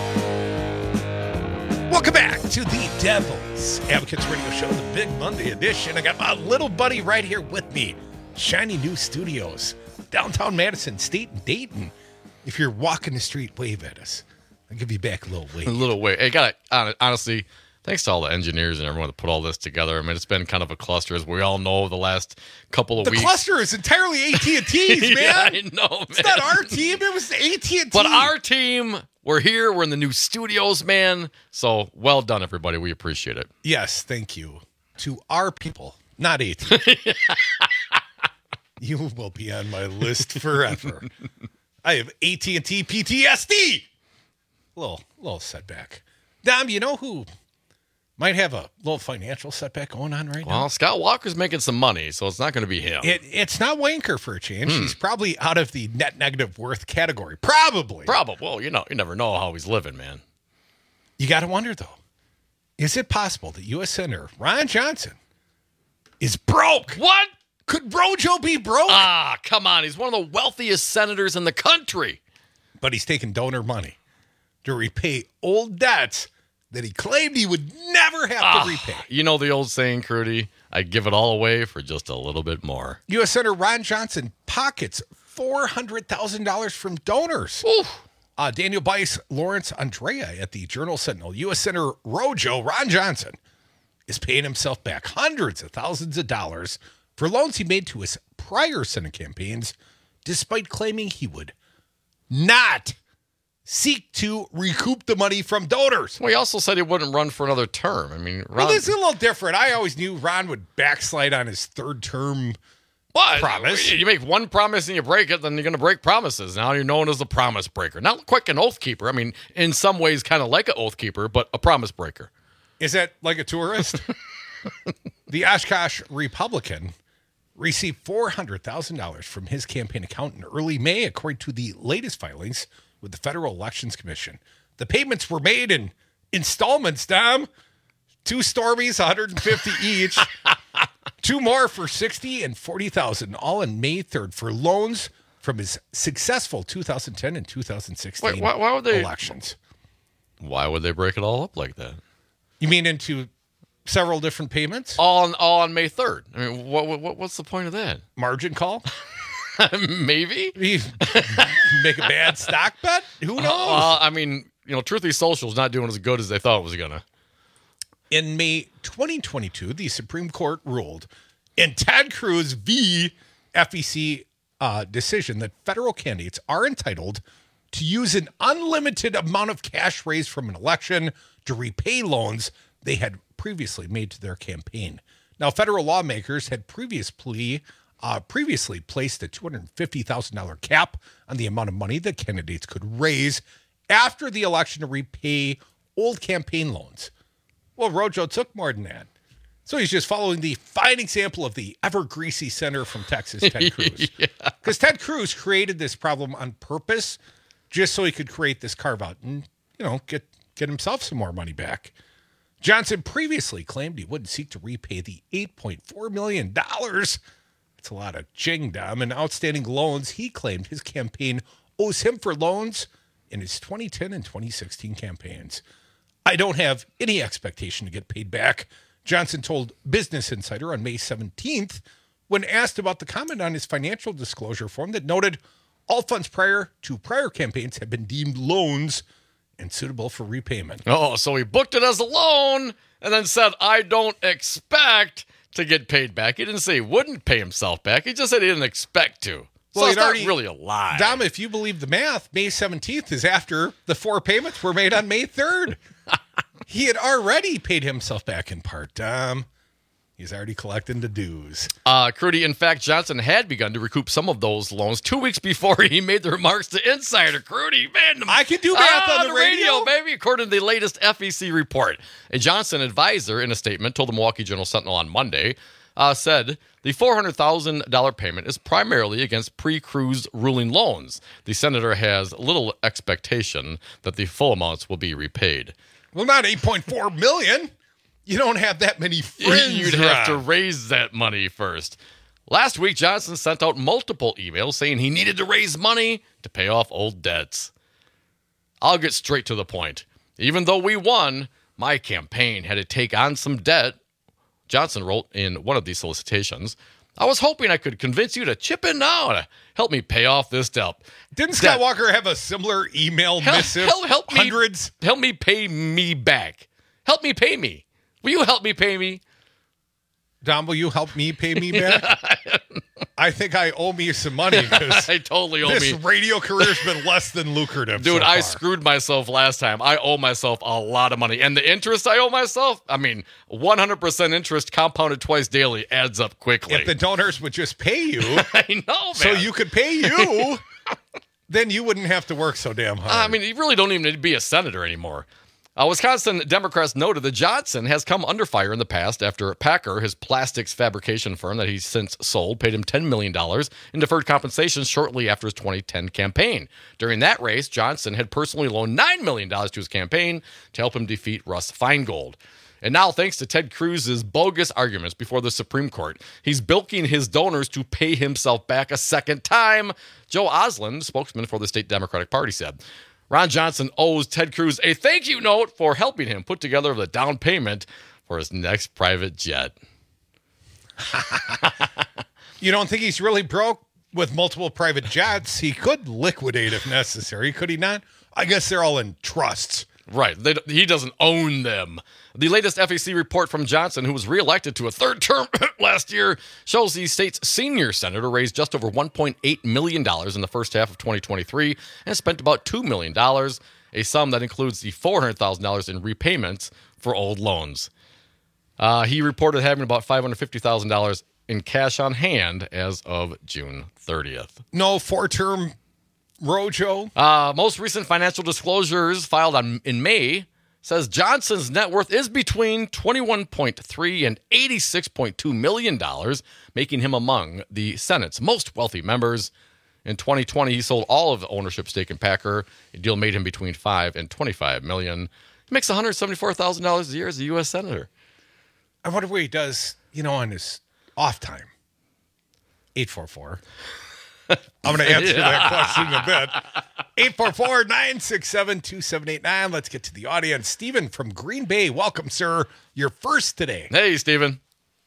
Welcome back to the Devil's Advocates Radio Show, the Big Monday edition. I got my little buddy right here with me. Shiny New Studios, downtown Madison, State and Dayton. If you're walking the street, wave at us. I'll give you back a little wave. A little wave. Hey, got it. Honestly, thanks to all the engineers and everyone that put all this together. I mean, it's been kind of a cluster, as we all know, the last couple of the weeks. The cluster is entirely A T and T's, man. Yeah, I know, man. It's not our team. It was A T and T. But our team, we're here. We're in the new studios, man. So well done, everybody. We appreciate it. Yes, thank you. To our people, not A T and T. You will be on my list forever. I have A T and T P T S D. Little, little setback. Dom, you know who Might have a little financial setback going on right Well, now. Scott Walker's making some money, so it's not going to be him. It, it's not Wanker for a change. Hmm. He's probably out of the net negative worth category. Probably. Probably. Well, you know, you never know how he's living, man. You got to wonder, though, is it possible that U S Senator Ron Johnson is broke? What? Could Rojo be broke? Ah, come on. He's one of the wealthiest senators in the country. But he's taking donor money to repay old debts that he claimed he would never have ah, to repay. You know the old saying, Crudy, I give it all away for just a little bit more. U S Senator Ron Johnson pockets four hundred thousand dollars from donors. Uh, Daniel Bice, Lawrence Andrea at the Journal-Sentinel. U S Senator Rojo, Ron Johnson, is paying himself back hundreds of thousands of dollars for loans he made to his prior Senate campaigns, despite claiming he would not seek to recoup the money from donors. Well, he also said he wouldn't run for another term. I mean, Ron... Well, this is a little different. I always knew Ron would backslide on his third term what? promise. You make one promise and you break it, then you're going to break promises. Now you're known as a promise breaker. Not quite an oath keeper. I mean, in some ways, kind of like an oath keeper, but a promise breaker. Is that like a tourist? The Oshkosh Republican received four hundred thousand dollars from his campaign account in early May, according to the latest filings with the Federal Elections Commission. The payments were made in installments, Dom. Two Stormies, one hundred fifty each. Two more for sixty and forty thousand, all on May third for loans from his successful two thousand ten and two thousand sixteen Wait, why, why would they, elections. Why would they break it all up like that? You mean into several different payments? All on all on May third. I mean, what, what what's the point of that? Margin call? Maybe. Make a bad stock bet? Who knows? Uh, I mean, you know, Truthy Social's not doing as good as they thought it was going to. In May twenty twenty-two, the Supreme Court ruled in Ted Cruz v. F E C uh, decision that federal candidates are entitled to use an unlimited amount of cash raised from an election to repay loans they had previously made to their campaign. Now, federal lawmakers had previously uh, previously placed a two hundred fifty thousand dollars cap on the amount of money that candidates could raise after the election to repay old campaign loans. Well, Rojo took more than that. So he's just following the fine example of the ever-greasy senator from Texas, Ted Cruz. Because yeah. Ted Cruz created this problem on purpose just so he could create this carve-out and, you know, get, get himself some more money back. Johnson previously claimed he wouldn't seek to repay the eight point four million dollars. That's a lot of jingdom and outstanding loans he claimed his campaign owes him for loans in his twenty ten and twenty sixteen campaigns. I don't have any expectation to get paid back, Johnson told Business Insider on May seventeenth when asked about the comment on his financial disclosure form that noted all funds prior to prior campaigns have been deemed loans and suitable for repayment. Oh, so he booked it as a loan and then said, I don't expect to get paid back. He didn't say he wouldn't pay himself back. He just said he didn't expect to. So well, it's not already, really a lie. Dom, if you believe the math, May seventeenth is after the four payments were made on May third. He had already paid himself back in part, Dom. He's already collecting the dues. Uh, Crudy, in fact, Johnson had begun to recoup some of those loans two weeks before he made the remarks to Insider. Crudy, man. I can do math ah, on the, the radio. radio, baby, according to the latest F E C report. A Johnson advisor in a statement told the Milwaukee Journal-Sentinel on Monday, uh, said the four hundred thousand dollars payment is primarily against pre-Cruz ruling loans. The senator has little expectation that the full amounts will be repaid. Well, not eight point four million dollars. You don't have that many friends. You'd have to raise that money first. Last week, Johnson sent out multiple emails saying he needed to raise money to pay off old debts. I'll get straight to the point. Even though we won, my campaign had to take on some debt, Johnson wrote in one of these solicitations. I was hoping I could convince you to chip in now to help me pay off this debt. Didn't Scott Walker have a similar email help, missive? Help, help Hundreds? Me, help me pay me back. Help me pay me. Will you help me pay me? Dom, will you help me pay me back? I think I owe me some money because I totally owe this me. This radio career has been less than lucrative. Dude, so I far. screwed myself last time. I owe myself a lot of money. And the interest I owe myself, I mean, one hundred percent interest compounded twice daily adds up quickly. If the donors would just pay you, I know, man. so you could pay you, then you wouldn't have to work so damn hard. I mean, you really don't even need to be a senator anymore. Uh, Wisconsin Democrats noted that Johnson has come under fire in the past after Packer, his plastics fabrication firm that he's since sold, paid him ten million dollars in deferred compensation shortly after his twenty ten campaign. During that race, Johnson had personally loaned nine million dollars to his campaign to help him defeat Russ Feingold. And now, thanks to Ted Cruz's bogus arguments before the Supreme Court, he's bilking his donors to pay himself back a second time. Joe Osland, spokesman for the state Democratic Party, said Ron Johnson owes Ted Cruz a thank you note for helping him put together the down payment for his next private jet. You don't think he's really broke with multiple private jets? He could liquidate if necessary, could he not? I guess they're all in trusts. Right. They, he doesn't own them. The latest F E C report from Johnson, who was reelected to a third term last year, shows the state's senior senator raised just over one point eight million dollars in the first half of twenty twenty-three and spent about two million dollars, a sum that includes the four hundred thousand dollars in repayments for old loans. Uh, he reported having about five hundred fifty thousand dollars in cash on hand as of June thirtieth. No four-term Rojo? Uh, most recent financial disclosures filed on in May says Johnson's net worth is between twenty-one point three and eighty-six point two million dollars, making him among the Senate's most wealthy members. In twenty twenty, he sold all of the ownership stake in Packer. A deal made him between five and twenty-five million. He makes one hundred seventy-four thousand dollars a year as a U S senator. I wonder what he does, you know, on his off time. eight four four I'm going to answer yeah. that question in a bit. eight four four, nine six seven, two seven eight nine. Let's get to the audience. Stephen from Green Bay. Welcome, sir. You're first today. Hey, Stephen.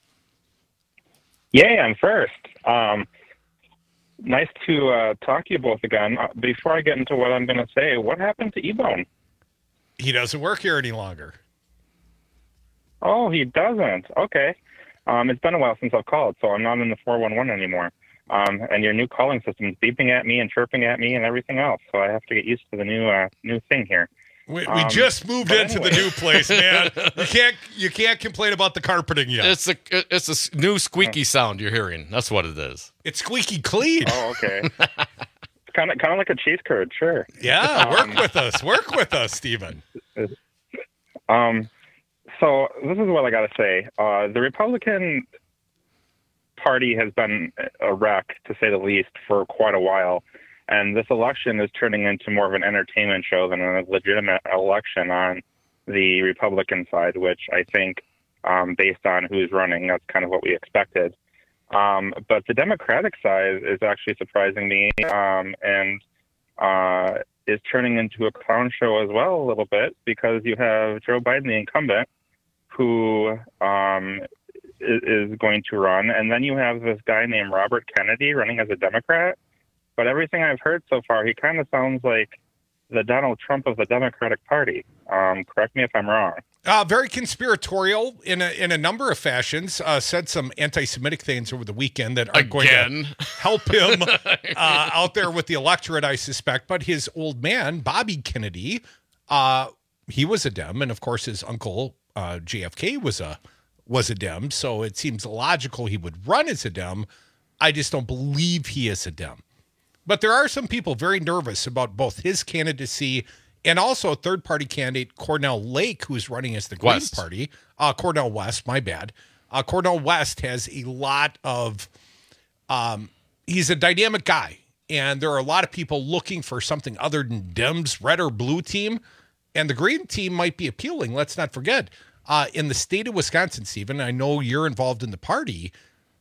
Yay, I'm first. Um, nice to uh, talk to you both again. Uh, before I get into what I'm going to say, what happened to E-Bone? He doesn't work here any longer. Oh, he doesn't. Okay. Um, it's been a while since I've called, so I'm not in the four one one anymore. Um, and your new calling system is beeping at me and chirping at me and everything else. So I have to get used to the new uh, new thing here. We, we um, just moved into anyway. the new place, man. You can't you can't complain about the carpeting yet. It's a it's a new squeaky sound you're hearing. That's what it is. It's squeaky clean. Oh, okay. It's kind of kind of like a cheese curd, sure. Yeah, work um, with us. Work with us, Stephen. Um, so this is what I got to say. Uh, the Republican Party has been a wreck, to say the least, for quite a while. And this election is turning into more of an entertainment show than a legitimate election on the Republican side, which I think, um, based on who's running, that's kind of what we expected. Um, but the Democratic side is actually surprising me um, and uh, is turning into a clown show as well a little bit, because you have Joe Biden, the incumbent, who um, is going to run. And then you have this guy named Robert Kennedy running as a Democrat. But everything I've heard so far, he kind of sounds like the Donald Trump of the Democratic Party. Um, correct me if I'm wrong. Uh, very conspiratorial in a, in a number of fashions. Uh, said some anti-Semitic things over the weekend that are Again. going to help him uh, out there with the electorate, I suspect. But his old man, Bobby Kennedy, uh, he was a Dem. And, of course, his uncle, uh, J F K, was a was a Dem. So it seems logical he would run as a Dem. I just don't believe he is a Dem. But there are some people very nervous about both his candidacy and also a third-party candidate, Cornell Lake, who's running as the Green West. Party. Uh, Cornell West, my bad. Uh, Cornell West has a lot of um, – he's a dynamic guy, and there are a lot of people looking for something other than Dems, red or blue team, and the Green team might be appealing. Let's not forget, uh, in the state of Wisconsin, Stephen, I know you're involved in the party,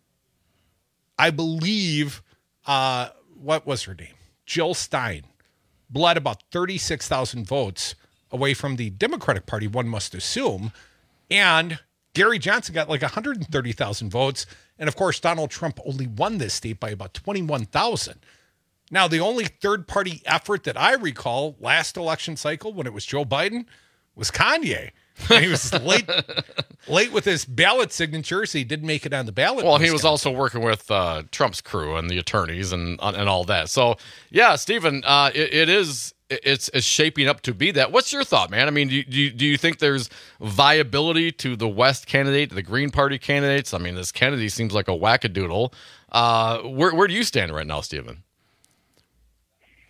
I believe uh, – what was her name? Jill Stein bled about thirty-six thousand votes away from the Democratic Party, one must assume. And Gary Johnson got like one hundred thirty thousand votes. And of course, Donald Trump only won this state by about twenty-one thousand. Now, the only third party effort that I recall last election cycle when it was Joe Biden was Kanye. And he was late late with his ballot signature, so he didn't make it on the ballot. Well, he was also working with uh, Trump's crew and the attorneys and and all that. So, yeah, Stephen, uh, it, it is it's, it's shaping up to be that. What's your thought, man? I mean, do you, do you, do you think there's viability to the West candidate, the Green Party candidates? I mean, this Kennedy seems like a wackadoodle. Uh, where where do you stand right now, Stephen?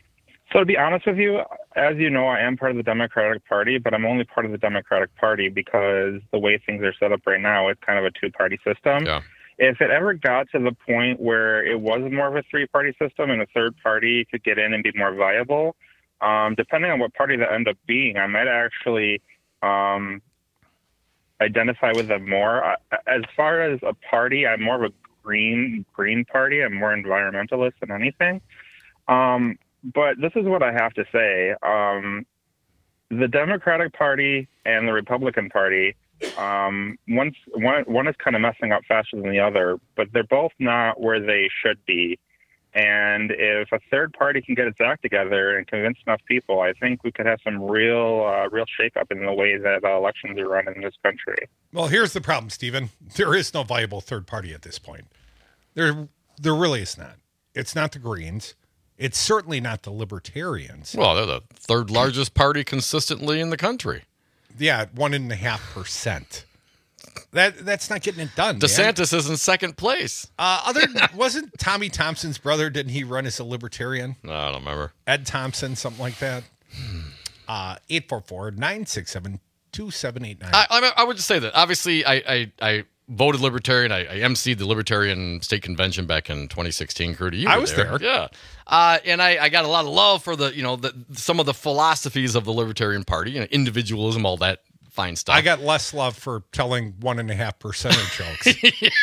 So to be honest with you, as you know, I am part of the Democratic Party, but I'm only part of the Democratic Party because the way things are set up right now, it's kind of a two-party system. Yeah. If it ever got to the point where it was more of a three-party system and a third party could get in and be more viable, um, depending on what party that end up being, I might actually um, identify with them more. I, as far as a party, I'm more of a green green party. I'm more environmentalist than anything. Um, but this is what I have to say. Um, the Democratic Party and the Republican Party, um, one's, one, one is kind of messing up faster than the other, but they're both not where they should be. And if a third party can get its act together and convince enough people, I think we could have some real, uh, real shakeup in the way that uh, elections are run in this country. Well, here's the problem, Stephen. There is no viable third party at this point. There, there really is not. It's not the Greens. It's certainly not the Libertarians. Well, they're the third largest party consistently in the country. Yeah, one and a half percent. That that's not getting it done. DeSantis man. is in second place. Uh, other wasn't Tommy Thompson's brother? Didn't he run as a Libertarian? No, I don't remember. Ed Thompson, something like that. Uh, eight four four, nine six seven, two seven eight nine. I, I, I would just say that. Obviously, I, I, I voted Libertarian. I, I emceed the Libertarian State Convention back in twenty sixteen. Crudy, you I were was there. there. Yeah. Uh, and I, I got a lot of love for the, you know, the, some of the philosophies of the Libertarian Party, you know, individualism, all that fine stuff. I got less love for telling one and a half percent jokes.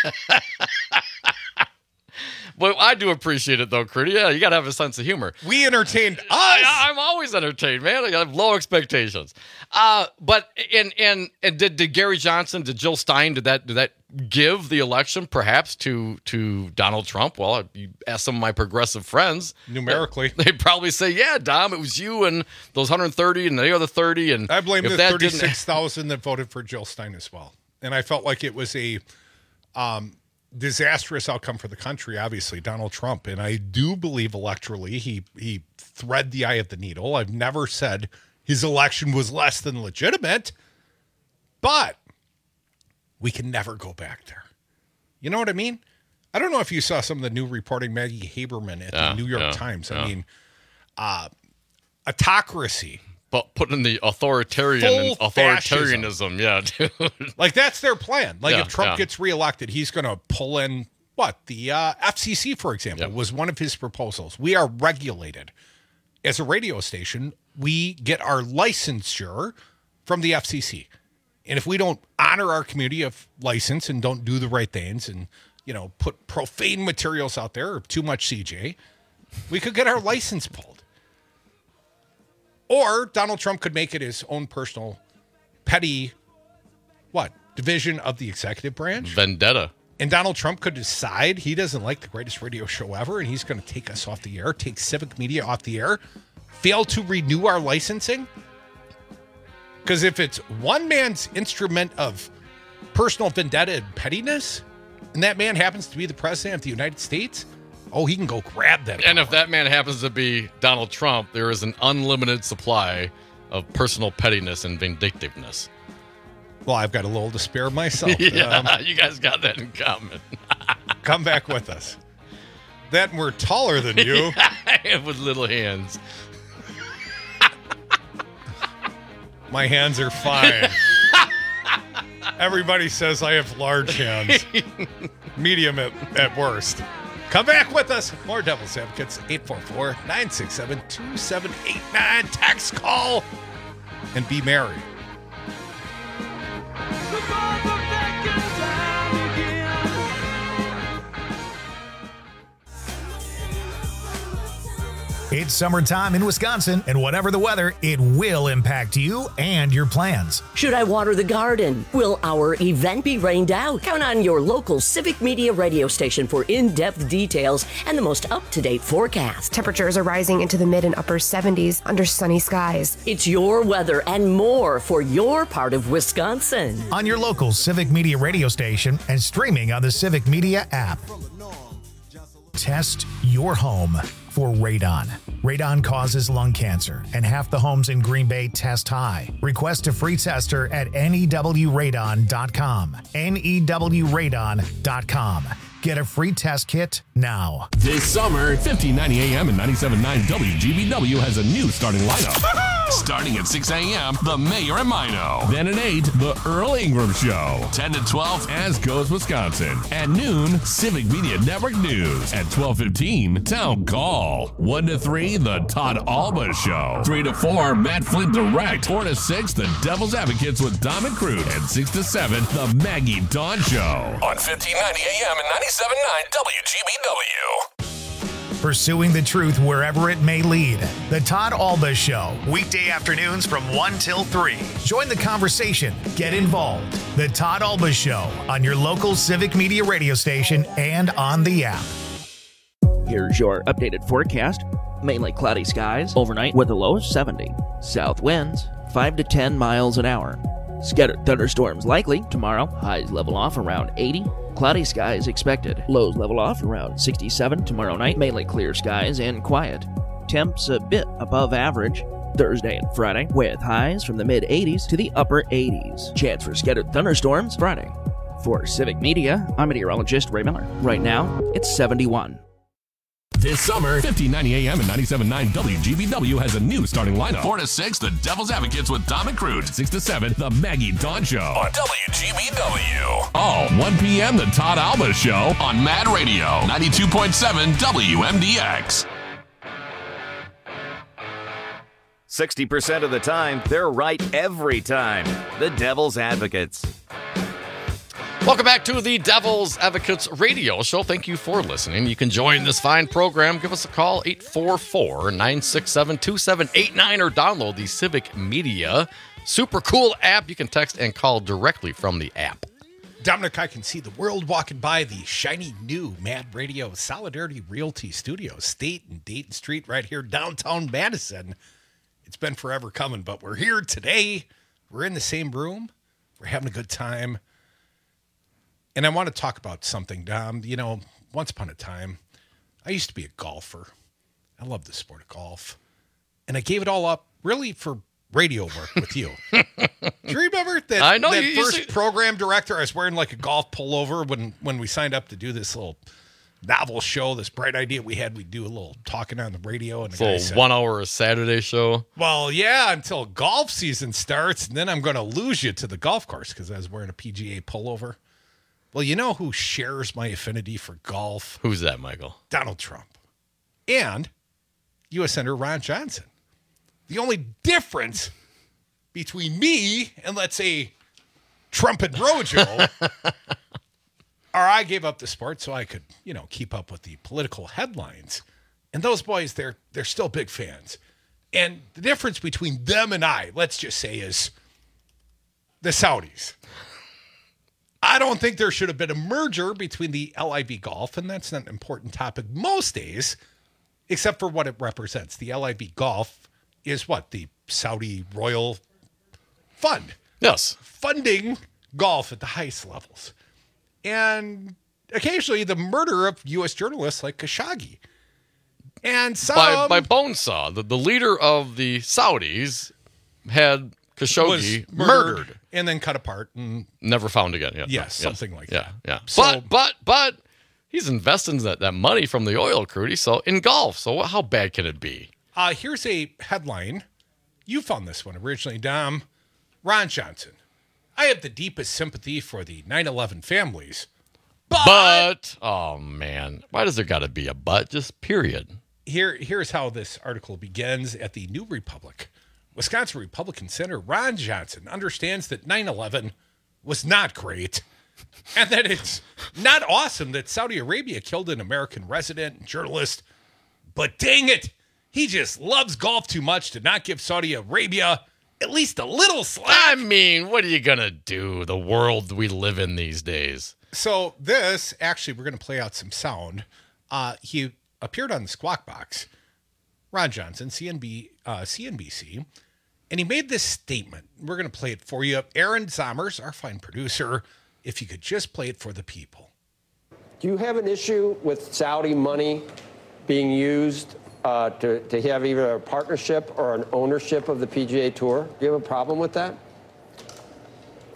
Well, I do appreciate it, though, Crudy. Yeah, you got to have a sense of humor. We entertained us. I, I'm always entertained, man. I have low expectations. Uh, but and and and did, did Gary Johnson, did Jill Stein, did that did that give the election perhaps to to Donald Trump? Well, you ask some of my progressive friends, numerically, they, they'd probably say, "Yeah, Dom, it was you and those one hundred thirty and the other thirty." And I blame if the that thirty-six thousand that voted for Jill Stein as well. And I felt like it was a um, disastrous outcome for the country, obviously, Donald Trump. And I do believe electorally he he thread the eye of the needle. I've never said his election was less than legitimate, but we can never go back there. You know what I mean? I don't know if you saw some of the new reporting, Maggie Haberman at Yeah, the New York yeah, Times. yeah. I mean, uh, autocracy. But putting the authoritarian Full authoritarianism, yeah, dude. Like, that's their plan. Like, Yeah, if Trump yeah. gets reelected, he's going to pull in, what, the uh, F C C, for example, was one of his proposals. We are regulated. As a radio station, we get our licensure from the F C C. And if we don't honor our community of license and don't do the right things and, you know, put profane materials out there or too much C J, we could get our license pulled. Or Donald Trump could make it his own personal petty, what, division of the executive branch? Vendetta. And Donald Trump could decide he doesn't like the greatest radio show ever, and he's going to take us off the air, take Civic Media off the air, fail to renew our licensing. Because if it's one man's instrument of personal vendetta and pettiness, and that man happens to be the president of the United States, oh, he can go grab that. And if that man happens to be Donald Trump, there is an unlimited supply of personal pettiness and vindictiveness. Well, I've got a little to spare myself. yeah, Um, you guys got that in common. come back with us. That and we're taller than you. With little hands. My hands are fine. Everybody says I have large hands. Medium at, at worst. Come back with us. More Devil's Advocates. eight four four, nine six seven, two seven eight nine. Text, call, and be merry. It's summertime in Wisconsin, and whatever the weather, it will impact you and your plans. Should I water the garden? Will our event be rained out? Count on your local Civic Media radio station for in-depth details and the most up-to-date forecast. Temperatures are rising into the mid and upper seventies under sunny skies. It's your weather and more for your part of Wisconsin. On your local Civic Media radio station and streaming on the Civic Media app. Test your home for radon. Radon causes lung cancer, and half the homes in Green Bay test high. Request a free tester at N E W radon dot com. N E W radon dot com. Get a free test kit now. This summer, fifteen ninety A M and ninety-seven point nine W G B W has a new starting lineup. Starting at six A M, The Mayor and Mino. Then at eight, The Earl Ingram Show. ten to twelve, As Goes Wisconsin. At noon, Civic Media Network News. At twelve fifteen, Town Call. one to three, The Todd Alba Show. three to four, Matt Flint Direct. four to six, The Devil's Advocates with Dom and Crude. And six to seven, The Maggie Dawn Show. On fifteen ninety A M and ninety-seven point nine W G B W. Pursuing the truth wherever it may lead. The Todd Alba Show, weekday afternoons from one till three. Join the conversation. Get involved. The Todd Alba Show on your local Civic Media radio station and on the app. Here's your updated forecast. Mainly cloudy skies overnight with a low of seventy. South winds five to ten miles an hour. Scattered thunderstorms likely tomorrow. Highs level off around eighty. Cloudy skies expected. Lows level off around sixty-seven tomorrow night. Mainly clear skies and quiet. Temps a bit above average Thursday and Friday, with highs from the mid eighties to the upper eighties. Chance for scattered thunderstorms Friday. For Civic Media, I'm meteorologist Ray Miller. Right now, it's seventy-one. This summer, fifteen ninety A M and ninety-seven point nine W G B W has a new starting lineup. four to six, The Devil's Advocates with Dom and Crude. six to seven, The Maggie Dawn Show on W G B W. Oh, one P M, The Todd Alba Show on Mad Radio, ninety-two point seven W M D X. sixty percent of the time, they're right every time. The Devil's Advocates. Welcome back to the Devil's Advocates radio show. Thank you for listening. You can join this fine program. Give us a call, eight four four, nine six seven, two seven eight nine, or download the Civic Media super cool app. You can text and call directly from the app. Dominic, I can see the world walking by the shiny new Mad Radio Solidarity Realty Studios, State and Dayton Street, right here downtown Madison. It's been forever coming, but we're here today. We're in the same room. We're having a good time. And I want to talk about something, Dom. You know, once upon a time, I used to be a golfer. I love the sport of golf. And I gave it all up, really, for radio work with you. Do you remember that, I know, that you, first you see... program director? I was wearing like a golf pullover when, when we signed up to do this little novel show, this bright idea we had. We'd do a little talking on the radio. And the guy it's a said, one hour Saturday show. Well, yeah, until golf season starts. And then I'm going to lose you to the golf course because I was wearing a P G A pullover. Well, you know who shares my affinity for golf? Who's that, Michael? Donald Trump. And U S Senator Ron Johnson. The only difference between me and, let's say, Trump and Rojo are I gave up the sport so I could, you know, keep up with the political headlines. And those boys, they're they're still big fans. And the difference between them and I, let's just say, is the Saudis. I don't think there should have been a merger between the L I V Golf, and that's not an important topic most days, except for what it represents. The L I V Golf is what? The Saudi Royal Fund. Yes. Funding golf at the highest levels. And occasionally the murder of U S journalists like Khashoggi. And some... By, by Bonesaw, the, the leader of the Saudis had Khashoggi murdered, murdered. And then cut apart and never found again. Yeah, yes, yes. something like yeah, that. Yeah, So, but but but he's investing that, that money from the oil crude so in golf. So how bad can it be? Uh, here's a headline. You found this one originally, Dom. Ron Johnson. I have the deepest sympathy for the nine eleven families. But, but oh man, why does there got to be a but? Just period. Here, here's how this article begins at the New Republic. Wisconsin Republican Senator Ron Johnson understands that nine eleven was not great and that it's not awesome that Saudi Arabia killed an American resident and journalist. But dang it, he just loves golf too much to not give Saudi Arabia at least a little slack. I mean, what are you going to do? The world we live in these days. So this, actually, we're going to play out some sound. Uh, he appeared on the Squawk Box, Ron Johnson, C N B, uh, C N B C, and he made this statement. We're going to play it for you. Aaron Zommers, our fine producer, if you could just play it for the people. Do you have an issue with Saudi money being used uh, to, to have either a partnership or an ownership of the P G A Tour? Do you have a problem with that?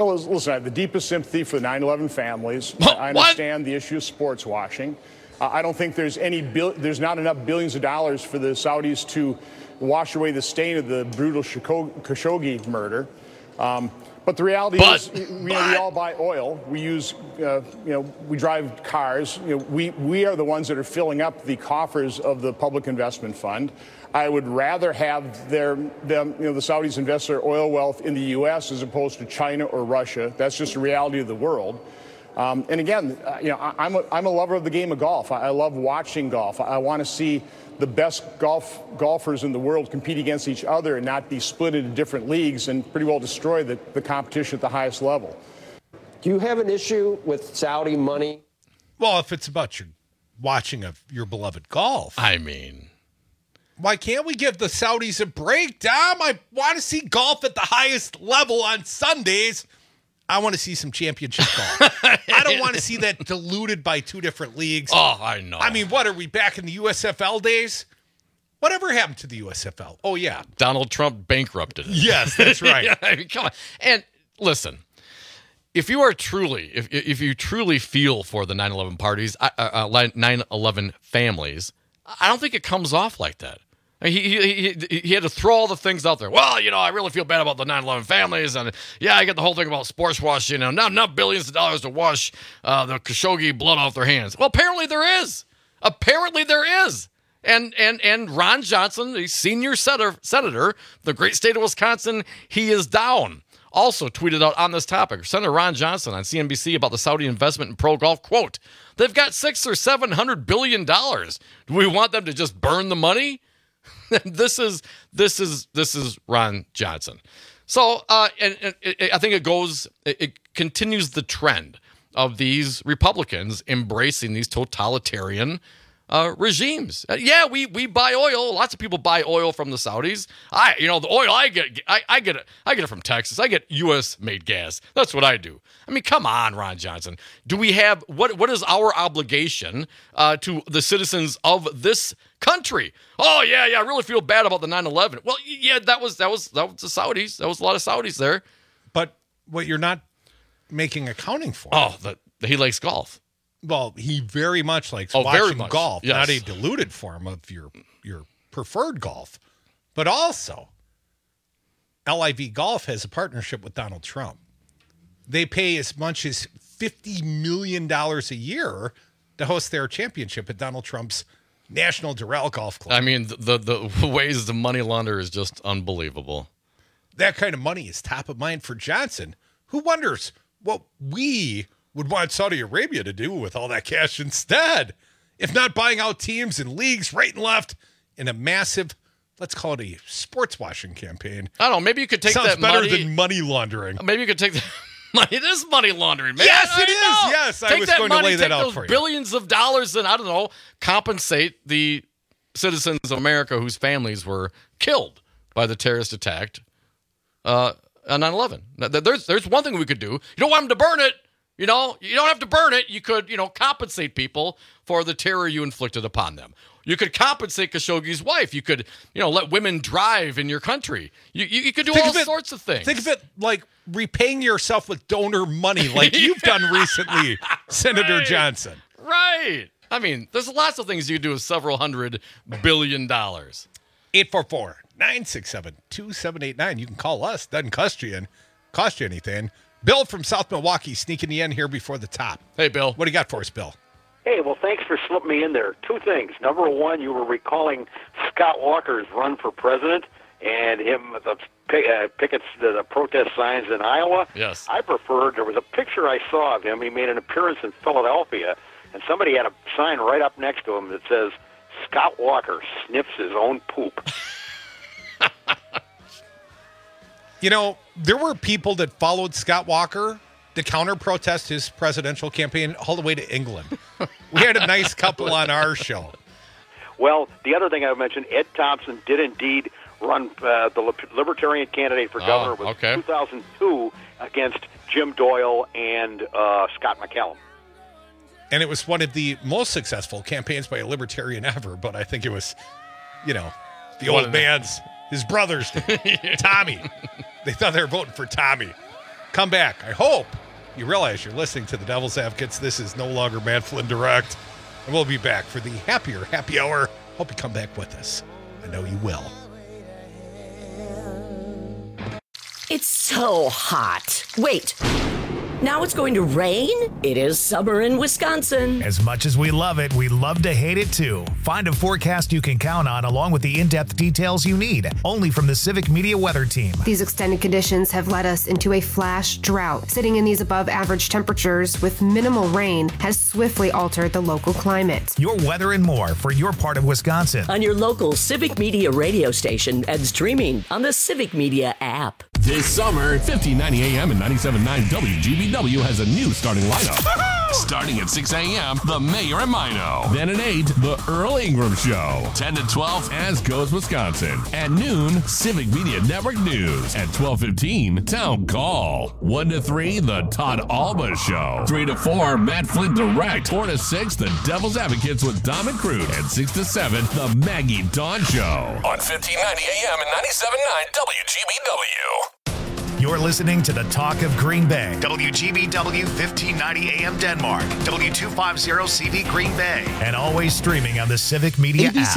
Well, listen, I have the deepest sympathy for the nine eleven families. I understand the issue of sports washing. Uh, I don't think there's any bil- there's not enough billions of dollars for the Saudis to wash away the stain of the brutal Khashoggi murder. Um, but the reality but, is, you know, we all buy oil. We use, uh, you know, we drive cars. You know, we we are the ones that are filling up the coffers of the Public Investment Fund. I would rather have their them, you know, the Saudis invest their oil wealth in the U S as opposed to China or Russia. That's just the reality of the world. Um, and again, uh, you know, I, I'm a, I'm a lover of the game of golf. I, I love watching golf. I, I want to see the best golf golfers in the world compete against each other and not be split into different leagues and pretty well destroy the, the competition at the highest level. Do you have an issue with Saudi money? Well, if it's about your watching of your beloved golf. I mean, why can't we give the Saudis a break, Dom? I want to see golf at the highest level on Sundays. I want to see some championship golf. I don't want to see that diluted by two different leagues. Oh, I know. I mean, what are we back in the U S F L days? Whatever happened to the U S F L? Oh, yeah. Donald Trump bankrupted it. Yes, that's right. Yeah, I mean, come on. And listen, if you are truly, if if you truly feel for the nine eleven parties, uh, uh, nine eleven families, I don't think it comes off like that. He, he, he, he had to throw all the things out there. Well, you know, I really feel bad about the nine eleven families. And yeah, I get the whole thing about sports washing. You know, not enough billions of dollars to wash uh, the Khashoggi blood off their hands. Well, apparently there is. Apparently there is. And and and Ron Johnson, the senior senator, senator, the great state of Wisconsin, he is down. Also tweeted out on this topic, Senator Ron Johnson on C N B C about the Saudi investment in pro golf. Quote, they've got six or seven hundred billion dollars. Do we want them to just burn the money? this is this is this is Ron Johnson. So uh, and, and it, I think it goes, it, it continues the trend of these Republicans embracing these totalitarian uh, regimes. Uh, yeah, we we buy oil. Lots of people buy oil from the Saudis. I you know the oil I get I, I get it I get it from Texas. I get U S made gas. That's what I do. I mean, come on, Ron Johnson. Do we have what what is our obligation uh, to the citizens of this country? Oh yeah, yeah. I really feel bad about the nine eleven. Well, yeah, that was that was that was the Saudis. That was a lot of Saudis there. But what you're not making accounting for? Oh, that he likes golf. Well, he very much likes oh, watching very much. golf, Yes. not a diluted form of your your preferred golf, but also L I V Golf has a partnership with Donald Trump. They pay as much as fifty million dollars a year to host their championship at Donald Trump's National Doral Golf Club. I mean, the, the the ways the money launder is just unbelievable. That kind of money is top of mind for Johnson, who wonders what we would want Saudi Arabia to do with all that cash instead, if not buying out teams and leagues right and left in a massive, let's call it a sports washing campaign. I don't know. Maybe you could take Sounds that better money. than money laundering. Maybe you could take that money. It is money laundering, man. Yes, I it is. know. Yes, I take was that going to money, lay that take out those for you. billions of dollars and, I don't know, compensate the citizens of America whose families were killed by the terrorist attack uh, on nine eleven. Now, There's, there's one thing we could do. You don't want them to burn it. You know, you don't have to burn it. You could, you know, compensate people for the terror you inflicted upon them. You could compensate Khashoggi's wife. You could, you know, let women drive in your country. You you, you could do Think all of it- sorts of things. Think of it like repaying yourself with donor money like you've done recently, Senator Right. Johnson. Right. I mean, there's lots of things you can do with several hundred billion dollars. eight four four, nine six seven, two seven eight nine. You can call us. Doesn't cost you, in, cost you anything. Bill from South Milwaukee sneaking you in here before the top. Hey, Bill. What do you got for us, Bill? Hey, well, thanks for slipping me in there. Two things. Number one, you were recalling Scott Walker's run for president and him, the uh, pickets, the, the protest signs in Iowa. Yes. I preferred, there was a picture I saw of him. He made an appearance in Philadelphia, and somebody had a sign right up next to him that says, Scott Walker sniffs his own poop. You know, there were people that followed Scott Walker to counter-protest his presidential campaign all the way to England. We had a nice couple on our show. Well, the other thing I mentioned, Ed Thompson did indeed run uh, the Lib- Libertarian candidate for governor Oh, was okay. two thousand two against Jim Doyle and uh, Scott McCallum. And it was one of the most successful campaigns by a libertarian ever, but I think it was, you know, the One old of the- man's, his brothers, Tommy. They thought they were voting for Tommy. come back. I hope you realize you're listening to the Devil's Advocates. This is no longer Matt Flynn Direct. And we'll be back for the happier happy hour. Hope you come back with us. I know you will. It's so hot. Wait. Now it's going to rain? It is summer in Wisconsin. As much as we love it, we love to hate it too. Find a forecast you can count on along with the in-depth details you need. Only from the Civic Media Weather Team. These extended conditions have led us into a flash drought. Sitting in these above average temperatures with minimal rain has swiftly altered the local climate. Your weather and more for your part of Wisconsin. On your local Civic Media radio station and streaming on the Civic Media app. This summer, fifteen ninety A M and ninety-seven point nine W G B W has a new starting lineup. Starting at six A M, The Mayor and Mino. Then at eight, The Earl Ingram Show. ten to twelve, As Goes Wisconsin. At noon, Civic Media Network News. At twelve fifteen, Town Call. one to three, The Todd Alba Show. three to four, Matt Flynn Direct. four to six, The Devil's Advocates with Dom and Crute. And six to seven, The Maggie Dawn Show. On fifteen ninety A M and ninety-seven point nine W G B W. You're listening to the Talk of Green Bay. W G B W fifteen ninety A M Denmark. W two fifty C V Green Bay. And always streaming on the Civic Media A B C app.